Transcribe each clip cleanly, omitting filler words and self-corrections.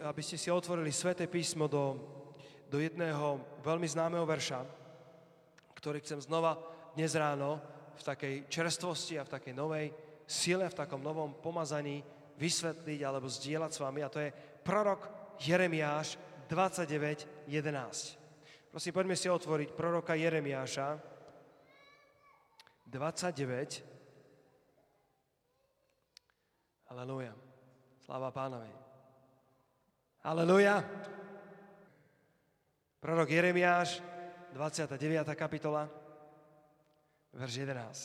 aby ste si otvorili Sväté písmo do jedného veľmi známeho verša, ktorý chcem znova dnes ráno v takej čerstvosti a v takej novej sile, v takom novom pomazaní vysvetliť alebo zdieľať s vami. A to je prorok Jeremiáš 29.11. Prosím, poďme si otvoriť proroka Jeremiáša 29. Halelúja. Sláva Pánovi. Halelúja. Prorok Jeremiáš, 29. kapitola, verš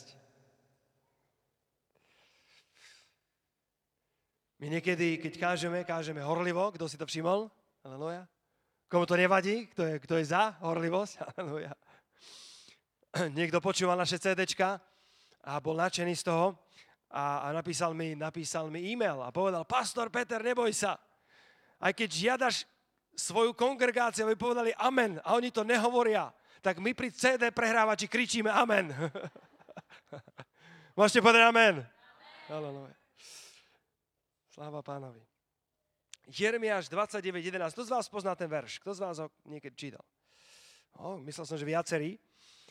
11. My niekedy, keď kážeme horlivo. Kto si to všimol? Halelúja. Komu to nevadí? Kto je za horlivosť? Halelúja. Niekto počúval naše CDčka a bol nadšený z toho a napísal mi e-mail a povedal: Pastor Peter, neboj sa. Aj keď žiadaš svoju kongregáciu, aby povedali amen a oni to nehovoria, tak my pri CD prehrávači kričíme amen. Môžete povedať amen? Amen. Sláva Pánovi. Jeremiáš 29.11. Kto z vás pozná ten verš? Kto z vás ho niekedy čítal? Myslel som, že viacerí.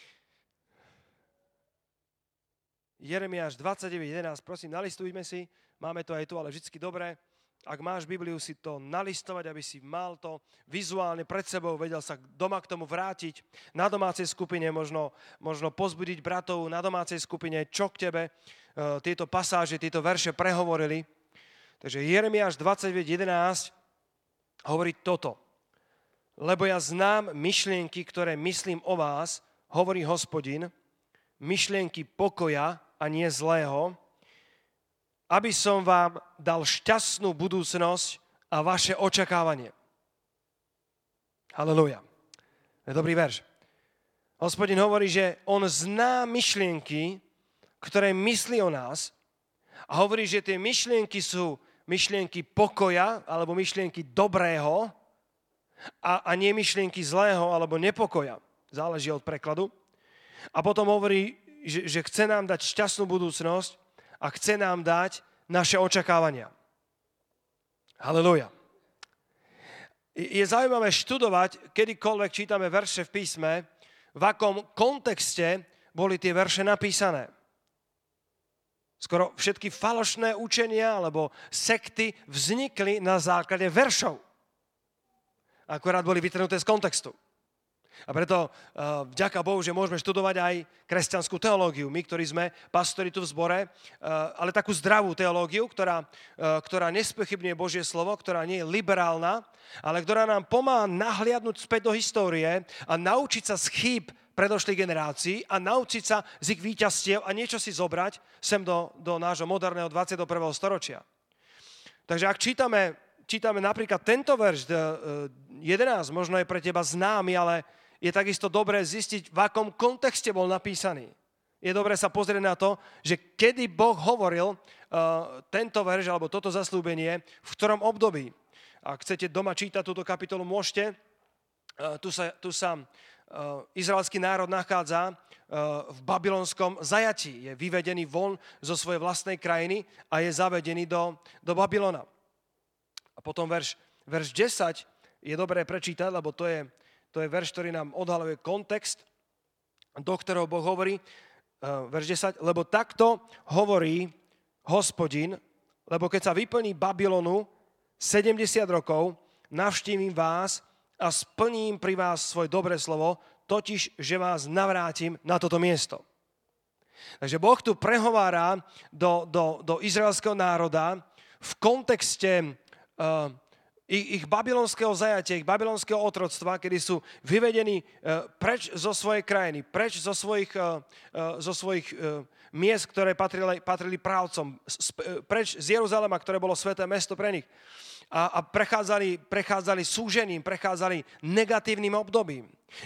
Jeremiáš 29.11. Prosím, nalistujme si. Máme to aj tu, ale vždycky dobré. Ak máš Bibliu, si to nalistovať, aby si mal to vizuálne pred sebou, vedel sa doma k tomu vrátiť. Na domácej skupine možno pozbudiť bratov na domácej skupine, čo k tebe tieto pasáže, tieto verše prehovorili. Takže Jeremiáš 29.11 hovorí toto. Lebo ja znám myšlienky, ktoré myslím o vás, hovorí Hospodin, myšlienky pokoja a nie zlého, aby som vám dal šťastnú budúcnosť a vaše očakávanie. Halelúja. To je dobrý verš. Hospodin hovorí, že on zná myšlienky, ktoré myslí o nás, a hovorí, že tie myšlienky sú myšlienky pokoja alebo myšlienky dobrého a nie myšlienky zlého alebo nepokoja. Záleží od prekladu. A potom hovorí, že chce nám dať šťastnú budúcnosť a chce nám dať naše očakávania. Halelúja. Je zaujímavé študovať, kedykoľvek čítame verše v písme, v akom kontexte boli tie verše napísané. Skoro všetky falošné učenia alebo sekty vznikli na základe veršov. Akorát boli vytrhnuté z kontextu. A preto vďaka Bohu, že môžeme študovať aj kresťanskú teológiu. My, ktorí sme pastori tu v zbore, ale takú zdravú teológiu, ktorá nespochybňuje Božie slovo, ktorá nie je liberálna, ale ktorá nám pomáha nahliadnúť späť do histórie a naučiť sa z chýb predošlých generácií a naučiť sa z ich víťazstiev a niečo si zobrať sem do nášho moderného 21. storočia. Takže ak čítame napríklad tento verš 11, možno je pre teba známy, ale je takisto dobré zistiť, v akom kontexte bol napísaný. Je dobré sa pozrieť na to, že kedy Boh hovoril tento verš alebo toto zasľúbenie, v ktorom období. Ak chcete doma čítať túto kapitolu, môžete. Tu sa izraelský národ nachádza v babylonskom zajatí. Je vyvedený von zo svojej vlastnej krajiny a je zavedený do Babylona. A potom verš 10 je dobré prečítať, lebo to je verš, ktorý nám odhaluje kontext, do ktorého Boh hovorí. Verš 10, lebo takto hovorí Hospodin, lebo keď sa vyplní Babylonu 70 rokov, navštívim vás a splním pri vás svoje dobré slovo, totiž, že vás navrátim na toto miesto. Takže Boh tu prehovára do izraelského národa v kontexte ich babylonského zajatia, ich babylonského otroctva, kedy sú vyvedení preč zo svojej krajiny, preč zo svojich miest, ktoré patrili právcom, preč z Jeruzalema, ktoré bolo sväté mesto pre nich. A prechádzali súžením, prechádzali negatívnym obdobím.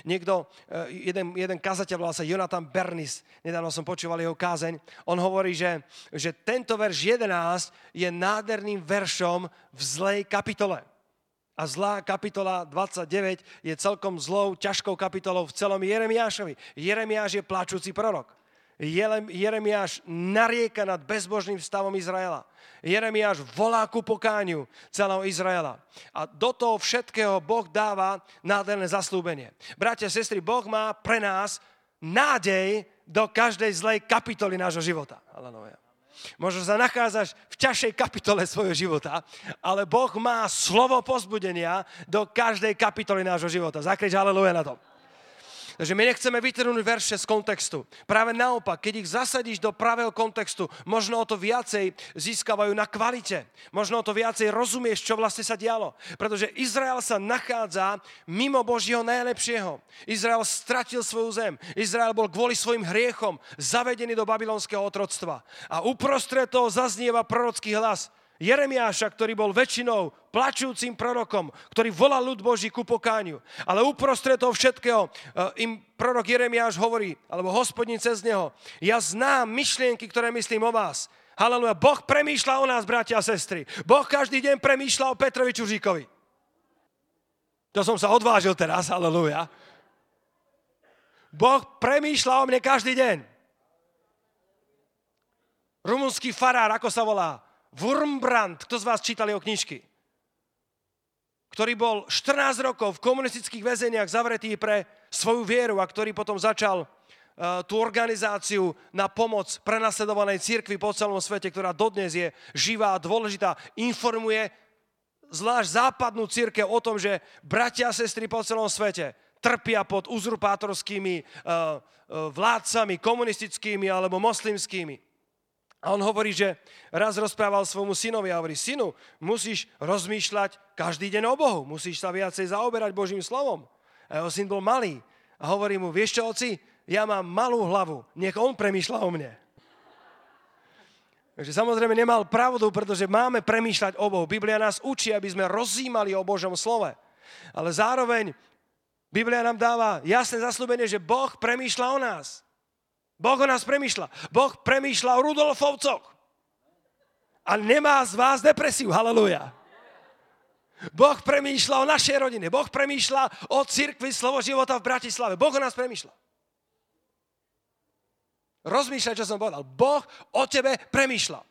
Jeden kazateľ volal sa Jonathan Bernis, nedávno som počúval jeho kázeň, on hovorí, že tento verš 11 je nádherným veršom v zlej kapitole. A zlá kapitola 29 je celkom zlou, ťažkou kapitolou v celom Jeremiášovi. Jeremiáš je plačúci prorok. Jeremiáš narieka nad bezbožným stavom Izraela. Jeremiáš volá ku pokániu celého Izraela. A do toho všetkého Boh dáva nádherné zasľúbenie. Bratia a sestry, Boh má pre nás nádej do každej zlej kapitoly nášho života. Halelúja. Možno sa nachádzaš v ťažšej kapitole svojho života, ale Boh má slovo povzbudenia do každej kapitoly nášho života. Zakrič halelúja na to. Takže my nechceme vytrhnúť verše z kontextu. Práve naopak, keď ich zasadíš do pravého kontextu, možno o to viacej získavajú na kvalite. Možno o to viacej rozumieš, čo vlastne sa dialo. Pretože Izrael sa nachádza mimo Božieho najlepšieho. Izrael stratil svoju zem. Izrael bol kvôli svojim hriechom zavedený do babylonského otroctva. A uprostred toho zaznieva prorocký hlas Jeremiáša, ktorý bol väčšinou plačúcim prorokom, ktorý volal ľud Boží ku pokániu. Ale uprostred toho všetkého im prorok Jeremiáš hovorí, alebo Hospodin cez neho, ja znám myšlienky, ktoré myslím o vás. Halelúja, Boh premýšľa o nás, bratia a sestry. Boh každý deň premýšľa o Petrovi Čuříkovi. To som sa odvážil teraz, halelúja. Boh premýšľa o mne každý deň. Rumunský farár, ako sa volá? Wurmbrand, kto z vás čítali o knižky? Ktorý bol 14 rokov v komunistických väzeniach zavretý pre svoju vieru a ktorý potom začal tú organizáciu na pomoc prenasledovanej cirkvi po celom svete, ktorá dodnes je živá a dôležitá, informuje zvlášť západnú cirkev o tom, že bratia a sestry po celom svete trpia pod uzurpátorskými vládcami, komunistickými alebo moslimskými. A on hovorí, že raz rozprával svojmu synovi a hovorí, synu, musíš rozmýšľať každý deň o Bohu, musíš sa viacej zaoberať Božím slovom. A jeho syn bol malý a hovorí mu, vieš čo, oci, ja mám malú hlavu, nech on premýšľa o mne. Takže samozrejme nemal pravdu, pretože máme premýšľať o Bohu. Biblia nás učí, aby sme rozjímali o Božom slove. Ale zároveň Biblia nám dáva jasné zasľúbenie, že Boh premýšľa o nás. Boh o nás premýšľa. Boh premýšľa o Rudolfovcoch. A nemá z vás depresiu. Halelúja. Boh premýšľa o našej rodine. Boh premýšľa o cirkvi Slovo života v Bratislave. Boh o nás premýšľa. Rozmýšľaj, čo som povedal. Boh o tebe premýšľa.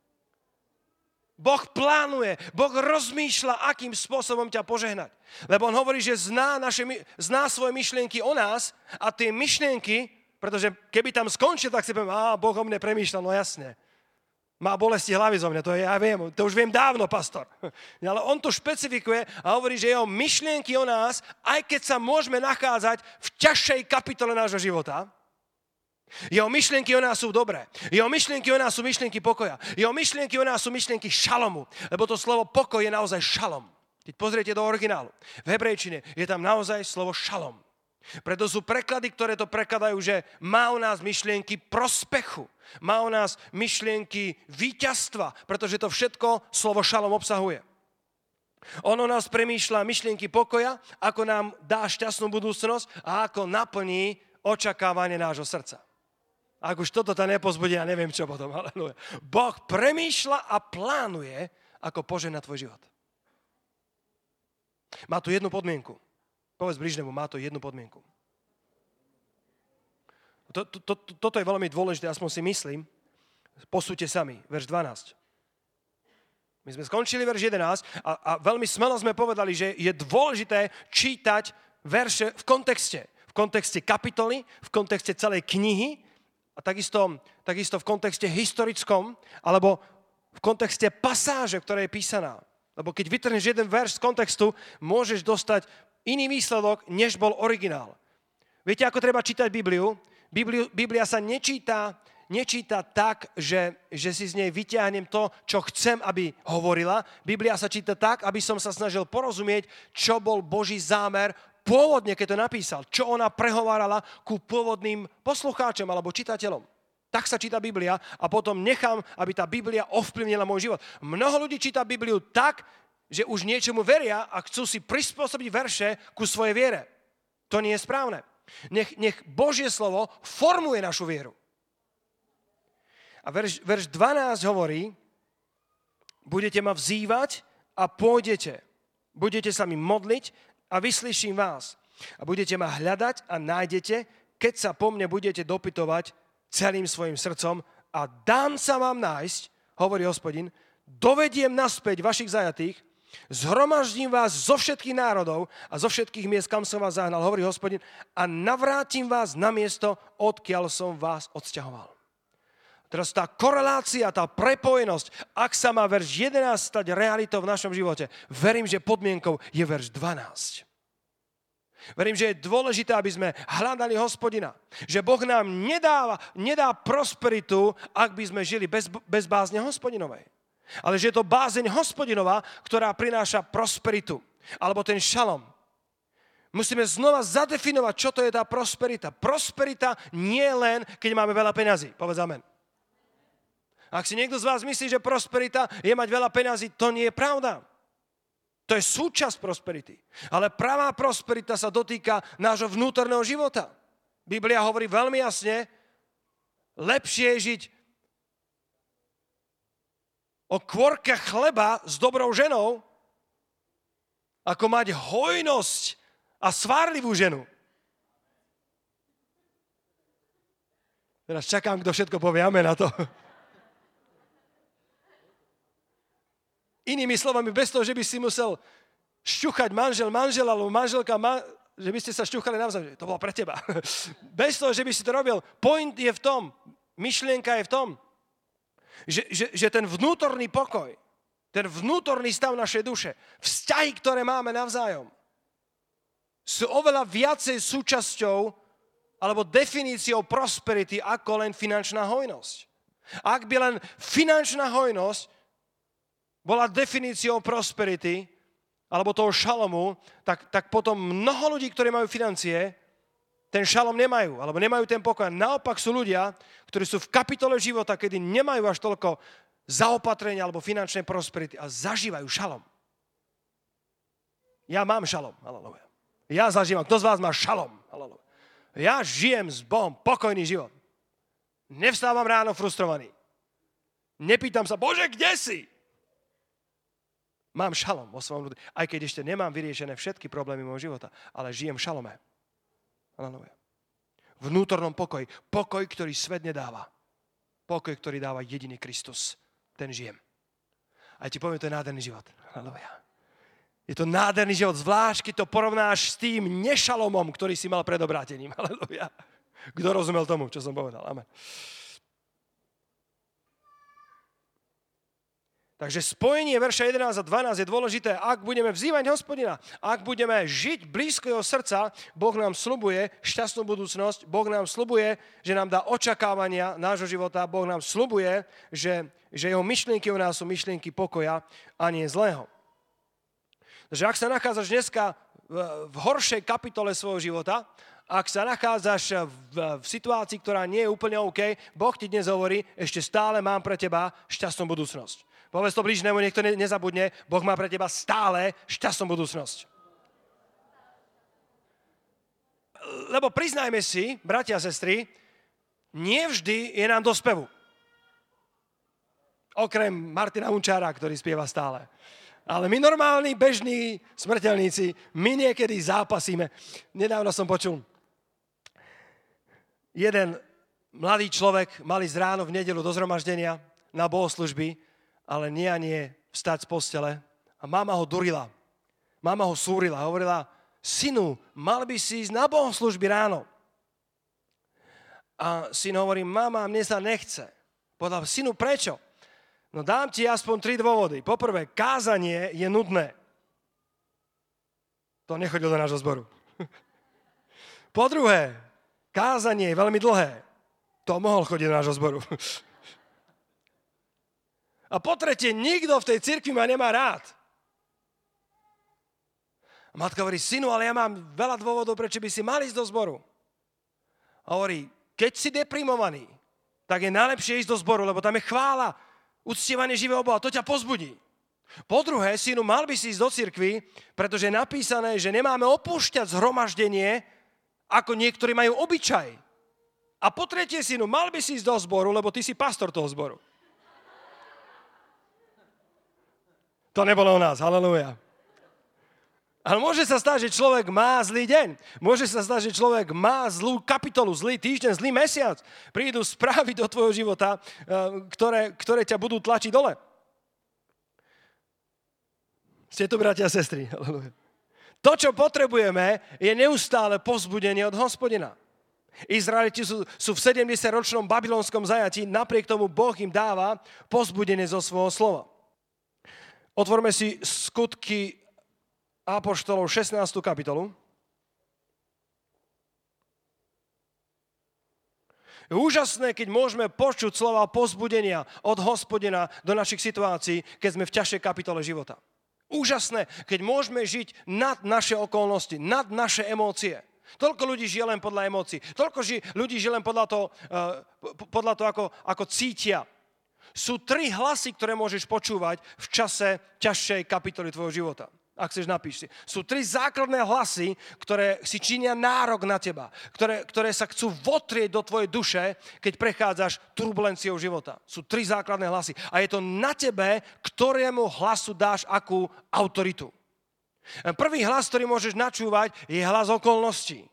Boh plánuje, Boh rozmýšľa, akým spôsobom ťa požehnať. Lebo on hovorí, že zná svoje myšlienky o nás a tie myšlienky, pretože keby tam skončil, tak si poviem, Boh o mne premýšľa, no jasne. Má bolesti hlavy zo mňa, to už viem dávno, pastor. Ale on to špecifikuje a hovorí, že jeho myšlienky o nás, aj keď sa môžeme nachádzať v ťažšej kapitole nášho života, jeho myšlienky o nás sú dobré. Jeho myšlienky o nás sú myšlienky pokoja. Jeho myšlienky o nás sú myšlienky šalomu, lebo to slovo pokoj je naozaj šalom. Keď pozriete do originálu, v hebrejčine je tam naozaj slovo šalom. Preto sú preklady, ktoré to prekladajú, že má o nás myšlienky prospechu, má o nás myšlienky víťazstva, pretože to všetko slovo šalom obsahuje. On o nás premýšľa myšlienky pokoja, ako nám dá šťastnú budúcnosť a ako naplní očakávanie nášho srdca. Ak už toto ťa nepozbudí, ja neviem čo potom. Halleluja. Boh premýšľa a plánuje, ako požehnať tvoj život. Má tu jednu podmienku. Povedz blížnemu, má to jednu podmienku. Toto je veľmi dôležité, aspoň si myslím. Posúďte sami, verš 12. My sme skončili verš 11 a veľmi smelo sme povedali, že je dôležité čítať verše v kontexte. V kontexte kapitoly, v kontexte celej knihy a takisto v kontexte historickom alebo v kontexte pasáže, ktorá je písaná. Lebo keď vytrhneš jeden verš z kontextu, môžeš dostať iný výsledok, než bol originál. Viete, ako treba čítať Bibliu? Biblia sa nečíta tak, že si z nej vyťahnem to, čo chcem, aby hovorila. Biblia sa číta tak, aby som sa snažil porozumieť, čo bol Boží zámer pôvodne, keď to napísal. Čo ona prehovárala ku pôvodným poslucháčom alebo čitateľom. Tak sa číta Biblia a potom nechám, aby tá Biblia ovplyvnila môj život. Mnoho ľudí číta Bibliu tak, že už niečomu veria a chcú si prispôsobiť verše ku svojej viere. To nie je správne. Nech Božie slovo formuje našu vieru. A verš 12 hovorí, budete ma vzývať a pôjdete. Budete sa mi modliť a vyslyším vás. A budete ma hľadať a nájdete, keď sa po mne budete dopytovať celým svojim srdcom a dám sa vám nájsť, hovorí Hospodin, dovediem naspäť vašich zajatých, zhromaždím vás zo všetkých národov a zo všetkých miest, kam som vás zahnal, hovorí Hospodin, a navrátim vás na miesto, odkiaľ som vás odsťahoval. Teraz tá korelácia, tá prepojenosť, ak sa má verš 11 stať realitou v našom živote, verím, že podmienkou je verš 12. Verím, že je dôležité, aby sme hľadali Hospodina. Že Boh nám nedá prosperitu, ak by sme žili bez bázne Hospodinovej. Ale že je to bázeň Hospodinová, ktorá prináša prosperitu. Alebo ten šalom. Musíme znova zadefinovať, čo to je tá prosperita. Prosperita nie len, keď máme veľa peňazí. Povedz amen. Ak si niekto z vás myslí, že prosperita je mať veľa peňazí, to nie je pravda. To je súčasť prosperity. Ale pravá prosperita sa dotýka nášho vnútorného života. Biblia hovorí veľmi jasne, lepšie je žiť o kvorke chleba s dobrou ženou, ako mať hojnosť a svárlivú ženu. Teraz čakám, kto všetko povie amen na to. Inými slovami, bez toho, že by si musel šťuchať manžel, alebo manželka, že by ste sa šťuchali navzájom. To bolo pre teba. Bez toho, že by si to robil. Point je v tom, myšlienka je v tom, že ten vnútorný pokoj, ten vnútorný stav našej duše, vzťahy, ktoré máme navzájom, sú oveľa viacej súčasťou alebo definíciou prosperity ako len finančná hojnosť. Ak by len finančná hojnosť bola definíciou prosperity, alebo toho šalomu, tak potom mnoho ľudí, ktorí majú financie, ten šalom nemajú, alebo nemajú ten pokoj. Naopak sú ľudia, ktorí sú v kapitole života, kedy nemajú až toľko zaopatrenia alebo finančnej prosperity a zažívajú šalom. Ja mám šalom, halleluja. Ja zažívam. Kto z vás má šalom? Halleluja. Ja žijem s Bohom pokojný život. Nevstávam ráno frustrovaný. Nepýtam sa, Bože, kde si? Mám šalom vo svojom ľudí, aj keď ešte nemám vyriešené všetky problémy môjho života, ale žijem v šalome. Aleluja. Vnútornom pokoji. Pokoj, ktorý svet nedáva. Pokoj, ktorý dáva jediný Kristus. Ten žijem. A ti poviem, to je nádherný život. Aleluja. Je to nádherný život, zvlášť, keď to porovnáš s tým nešalomom, ktorý si mal pred obrátením. Aleluja. Kto rozumel tomu, čo som povedal? Amen. Takže spojenie verša 11 a 12 je dôležité. Ak budeme vzývať Hospodina, ak budeme žiť blízko jeho srdca, Boh nám sľubuje šťastnú budúcnosť, Boh nám sľubuje, že nám dá očakávania nášho života, Boh nám sľubuje, že jeho myšlienky u nás sú myšlienky pokoja a nie zlého. Takže ak sa nachádzaš dneska v horšej kapitole svojho života, ak sa nachádzaš v situácii, ktorá nie je úplne OK, Boh ti dnes hovorí, ešte stále mám pre teba šťastnú budúcnosť. Povedz to blížnemu, niekto nezabudne, Boh má pre teba stále šťastnú budúcnosť. Lebo priznajme si, bratia a sestry, nie vždy je nám do spevu. Okrem Martina Hunčára, ktorý spieva stále. Ale my normálni, bežní smrteľníci, my niekedy zápasíme. Nedávno som počul, jeden mladý človek mal ísť ráno v nedeľu do zhromaždenia na bohoslužby, ale nie vstať z postele. A mama ho durila. Mama ho súrila. Hovorila, synu, mal by si ísť na bohoslužby ráno. A syn hovorí, mama, mne sa nechce. Povedal, synu, prečo? No dám ti aspoň 3 dôvody. Poprvé, kázanie je nudné. To nechodil do nášho zboru. Po druhé, kázanie je veľmi dlhé. To mohol chodiť do nášho zboru. A po tretie, nikto v tej cirkvi ma nemá rád. A matka hovorí, synu, ale ja mám veľa dôvodov, prečo by si mal ísť do zboru. A hovorí, keď si deprimovaný, tak je najlepšie ísť do zboru, lebo tam je chvála, uctievanie živého Boha, to ťa pozbudí. Po druhé, synu, mal by si ísť do cirkvi, pretože je napísané, že nemáme opúšťať zhromaždenie, ako niektorí majú obyčaj. A po tretie, synu, mal by si ísť do zboru, lebo ty si pastor toho zboru. To nebolo o nás, halleluja. Ale môže sa stať, že človek má zlý deň. Môže sa stať, že človek má zlú kapitolu, zlý týždeň, zlý mesiac. Prídu správy do tvojho života, ktoré ťa budú tlačiť dole. Ste tu, bratia a sestry? To, čo potrebujeme, je neustále povzbudenie od Hospodina. Izraeliti sú v 70-ročnom babylonskom zajatí, napriek tomu Boh im dáva povzbudenie zo svojho slova. Otvorme si Skutky apoštolov 16. kapitolu. Je úžasné, keď môžeme počuť slova povzbudenia od Hospodina do našich situácií, keď sme v ťažšej kapitole života. Úžasné, keď môžeme žiť nad naše okolnosti, nad naše emócie. Toľko ľudí žije len podľa emócií. Toľko ľudí žije len podľa toho, ako cítia. Sú 3 hlasy, ktoré môžeš počúvať v čase ťažšej kapitoly tvojho života. Ak chceš, napíš si. Sú 3 základné hlasy, ktoré si činia nárok na teba. Ktoré sa chcú votrieť do tvojej duše, keď prechádzaš turbulenciou života. Sú 3 základné hlasy. A je to na tebe, ktorému hlasu dáš akú autoritu. Prvý hlas, ktorý môžeš načúvať, je hlas okolností.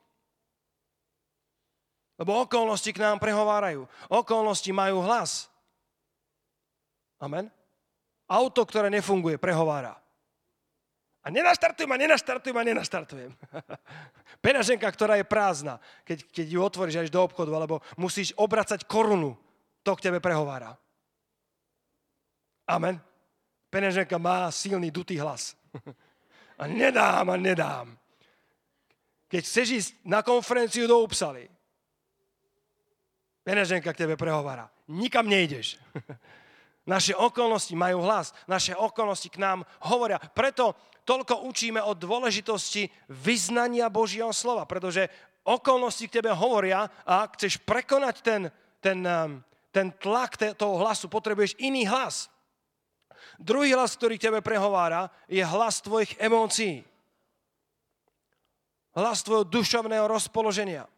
Lebo okolnosti k nám prehovárajú. Okolnosti majú hlas. Amen? Auto, ktoré nefunguje, prehovára. A nenaštartujem. Peňaženka, ktorá je prázdna, keď ju otvoríš a ideš do obchodu, alebo musíš obracať korunu, to k tebe prehovára. Amen. Peňaženka má silný, dutý hlas. A nedám. Keď chceš ísť na konferenciu do Upsaly, peňaženka k tebe prehovára. Nikam nejdeš. Naše okolnosti majú hlas, naše okolnosti k nám hovoria. Preto toľko učíme o dôležitosti vyznania Božieho slova, pretože okolnosti k tebe hovoria a ak chceš prekonať ten tlak toho hlasu, potrebuješ iný hlas. Druhý hlas, ktorý k tebe prehovára, je hlas tvojich emócií. Hlas tvojho duševného rozpoloženia.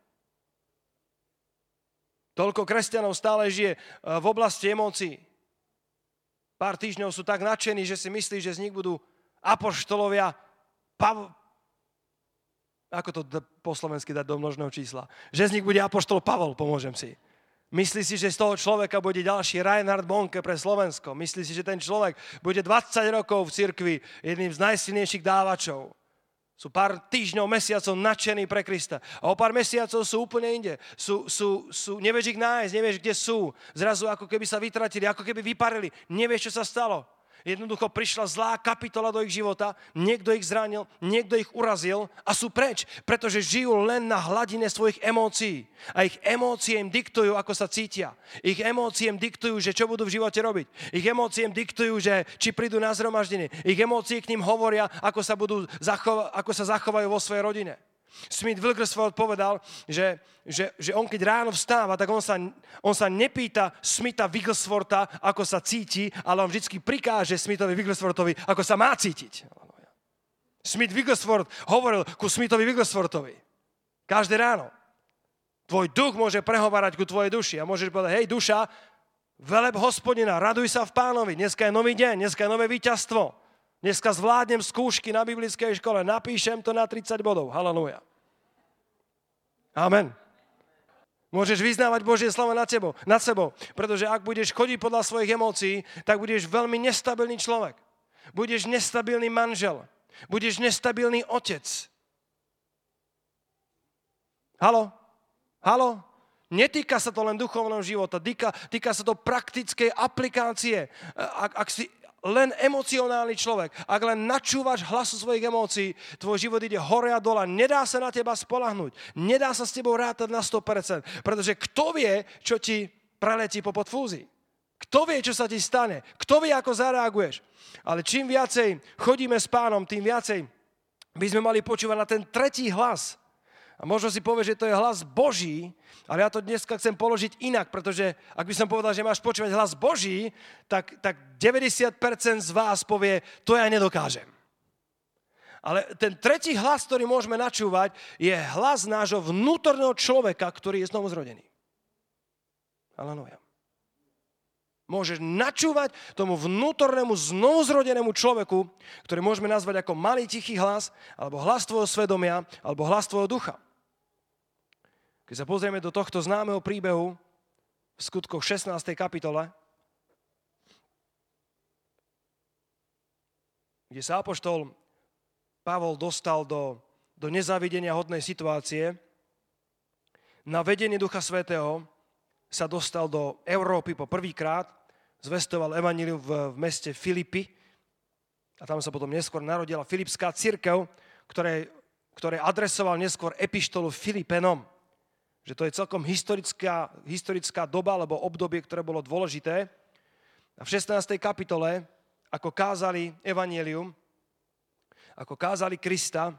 Toľko kresťanov stále žije v oblasti emócií. Pár týždňov sú tak nadšení, že si myslí, že z nich budú apoštolovia ako to po slovensky dať do množného čísla? Že z nich bude apoštol Pavol, pomôžem si. Myslí si, že z toho človeka bude ďalší Reinhard Bonke pre Slovensko. Myslí si, že ten človek bude 20 rokov v cirkvi jedným z najsilnejších dávačov. Sú pár týždňov, mesiacov nadšení pre Krista. A o pár mesiacov sú úplne inde. Nevieš ich nájsť, nevieš, kde sú. Zrazu ako keby sa vytratili, ako keby vyparili. Nevieš, čo sa stalo. Jednoducho prišla zlá kapitola do ich života, niekto ich zranil, niekto ich urazil a sú preč, pretože žijú len na hladine svojich emócií. A ich emócie im diktujú, ako sa cítia. Ich emócie im diktujú, že čo budú v živote robiť. Ich emócie im diktujú, že či prídu na zhromaždenie. Ich emócie k ním hovoria, ako sa zachovajú vo svojej rodine. Smith Wigglesworth povedal, že on keď ráno vstáva, tak on sa nepýta Smitha Wiggleswortha, ako sa cíti, ale on vždycky prikáže Smithovi Wigglesworthovi, ako sa má cítiť. Smith Wigglesworth hovoril ku Smithovi Wigglesworthovi každé ráno. Tvoj duch môže prehovárať ku tvojej duši a môžeš povedať, hej duša, veleb Hospodina, raduj sa v Pánovi, dneska je nový deň, dneska je nové víťazstvo. Dneska zvládnem skúšky na biblickej škole, napíšem to na 30 bodov. Halelúja. Amen. Môžeš vyznávať Božie slovo nad sebou, pretože ak budeš chodiť podľa svojich emócií, tak budeš veľmi nestabilný človek. Budeš nestabilný manžel. Budeš nestabilný otec. Haló? Netýka sa to len duchovného života, týka sa to praktickej aplikácie. Ak si len emocionálny človek, ak len načúvaš hlasu svojich emócií, tvoj život ide hore a dole, nedá sa na teba spoľahnúť, nedá sa s tebou rátať na 100%, pretože kto vie, čo ti preletí popod fúzy? Kto vie, čo sa ti stane? Kto vie, ako zareaguješ? Ale čím viacej chodíme s Pánom, tým viacej by sme mali počúvať na ten tretí hlas. A možno si povieš, že to je hlas Boží, ale ja to dneska chcem položiť inak, pretože ak by som povedal, že máš počúvať hlas Boží, tak 90% z vás povie, to ja nedokážem. Ale ten tretí hlas, ktorý môžeme načúvať, je hlas nášho vnútorného človeka, ktorý je znovuzrodený. Halelúja. Môžeš načúvať tomu vnútornému znovuzrodenému človeku, ktorý môžeme nazvať ako malý tichý hlas, alebo hlas tvojho svedomia, alebo hlas tvojho ducha. Keď sa pozrieme do tohto známeho príbehu v Skutkoch 16. kapitole, kde sa apoštol Pavol dostal do nezávidenia hodnej situácie. Na vedenie Ducha Svätého sa dostal do Európy po prvýkrát, zvestoval evanjelium v meste Filipy a tam sa potom neskôr narodila Filipská cirkev, ktoré adresoval neskôr epištolu Filipenom. Že to je celkom historická doba alebo obdobie, ktoré bolo dôležité. A v 16. kapitole, ako kázali evanjelium, ako kázali Krista,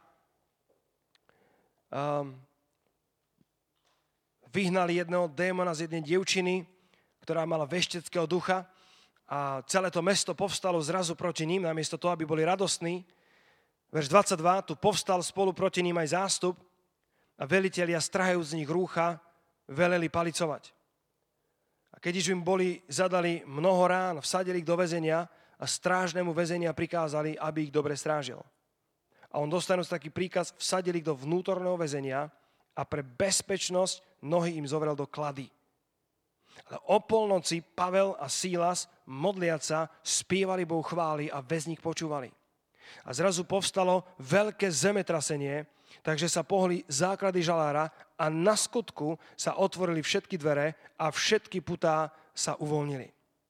vyhnali jedného démona z jednej dievčiny, ktorá mala vešteckého ducha a celé to mesto povstalo zrazu proti ním, namiesto toho, aby boli radostní. Verš 22, tu povstal spolu proti ním aj zástup a velitelia, strahajúc z nich rúcha, veleli palicovať. A keď im zadali mnoho rán, vsadili ich do väzenia a strážnemu väzenia prikázali, aby ich dobre strážil. A on dostanúc taký príkaz, vsadili ich do vnútorného väzenia a pre bezpečnosť nohy im zovrel do klady. Ale o polnoci Pavel a Sílas, modliac sa, spievali Bohu chvály a väzník počúvali. A zrazu povstalo veľké zemetrasenie, takže sa pohli základy žalára a na skutku sa otvorili všetky dvere a všetky putá sa uvoľnili.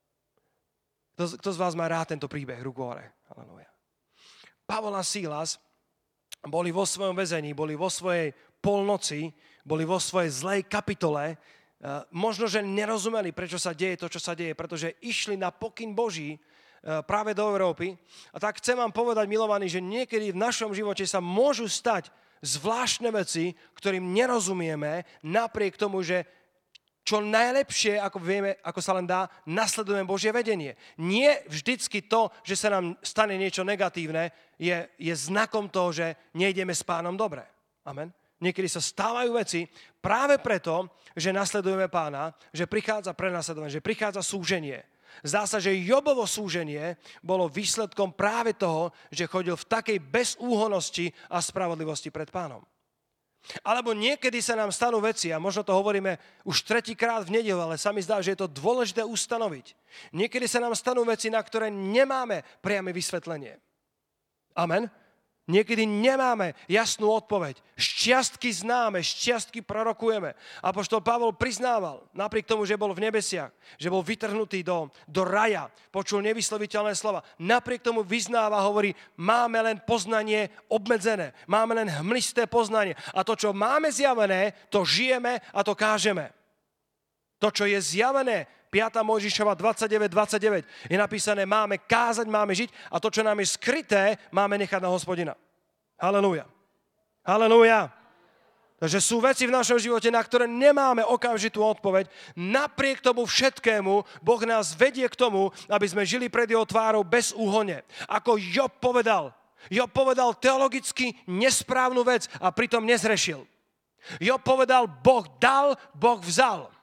Kto z vás má rád tento príbeh? Ruku hore. Halelúja. Pavol a Sílas boli vo svojom väzení, boli vo svojej polnoci, boli vo svojej zlej kapitole. Možno, že nerozumeli, prečo sa deje to, čo sa deje, pretože išli na pokyn Boží práve do Európy. A tak chcem vám povedať, milovaní, že niekedy v našom živote sa môžu stať zvláštne veci, ktorým nerozumieme, napriek tomu, že čo najlepšie, ako vieme, ako sa len dá, nasledujeme Božie vedenie. Nie vždycky to, že sa nám stane niečo negatívne, je znakom toho, že nejdeme s Pánom dobre. Amen. Niekedy sa stávajú veci práve preto, že nasledujeme Pána, že prichádza prenasledovanie, že prichádza súženie. Zdá sa, že Jobovo súženie bolo výsledkom práve toho, že chodil v takej bezúhonnosti a spravodlivosti pred Pánom. Alebo niekedy sa nám stanú veci, a možno to hovoríme už tretíkrát v nedeľu, ale sa mi zdá, že je to dôležité ustanoviť. Niekedy sa nám stanú veci, na ktoré nemáme priame vysvetlenie. Amen. Niekedy nemáme jasnú odpoveď. Šťastky známe, šťastky prorokujeme. Apoštol Pavol priznával, napriek tomu, že bol v nebesiach, že bol vytrhnutý do raja, počul nevysloviteľné slova. Napriek tomu vyznáva, hovorí, máme len poznanie obmedzené, máme len hmlisté poznanie. A to, čo máme zjavené, to žijeme a to kážeme. To, čo je zjavené, 5. Mojžišova 29:29 je napísané, máme kázať, máme žiť a to, čo nám je skryté, máme nechať na Hospodina. Halelúja. Halelúja. Takže sú veci v našom živote, na ktoré nemáme okamžitú odpoveď. Napriek tomu všetkému Boh nás vedie k tomu, aby sme žili pred jeho tvárou bez úhone. Ako Job povedal. Job povedal teologicky nesprávnu vec a pritom nezrešil. Job povedal, Boh dal, Boh vzal.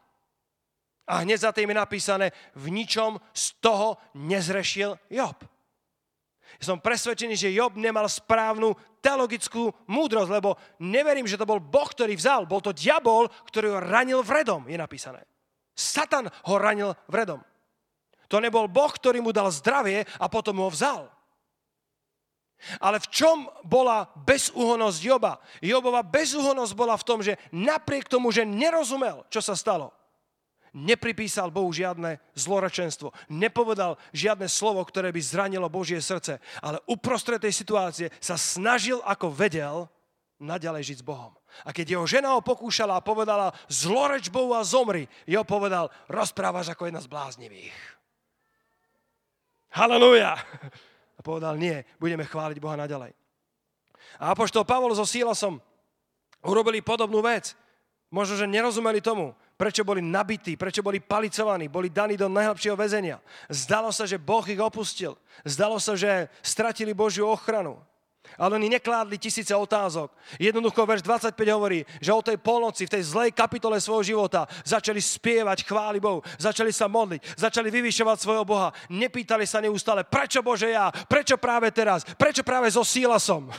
A hneď za tým je napísané, v ničom z toho nezrešil Job. Som presvedčený, že Job nemal správnu teologickú múdrosť, lebo neverím, že to bol Boh, ktorý vzal. Bol to diabol, ktorý ho ranil vredom, je napísané. Satan ho ranil vredom. To nebol Boh, ktorý mu dal zdravie a potom ho vzal. Ale v čom bola bezúhonnosť Joba? Jobova bezúhonnosť bola v tom, že napriek tomu, že nerozumel, čo sa stalo, nepripísal Bohu žiadne zlorečenstvo, nepovedal žiadne slovo, ktoré by zranilo Božie srdce, ale uprostred tej situácie sa snažil, ako vedel, naďalej žiť s Bohom. A keď jeho žena ho pokúšala a povedala, zloreč Bohu a zomri, jeho povedal, rozprávaš ako jedna z bláznivých. Halelúja! A povedal, nie, budeme chváliť Boha naďalej. A apoštol Pavol so Sílasom urobili podobnú vec. Možno, že nerozumeli tomu, prečo boli nabití, prečo boli palicovaní, boli daní do najhlbšieho väzenia. Zdalo sa, že Boh ich opustil. Zdalo sa, že stratili Božiu ochranu. Ale oni nekládli tisíce otázok. Jednoducho verš 25 hovorí, že o tej polnoci, v tej zlej kapitole svojho života začali spievať chvály Bohu, začali sa modliť, začali vyvyšovať svojho Boha. Nepýtali sa neustále, prečo Bože ja, prečo práve teraz, prečo práve so Sílasom.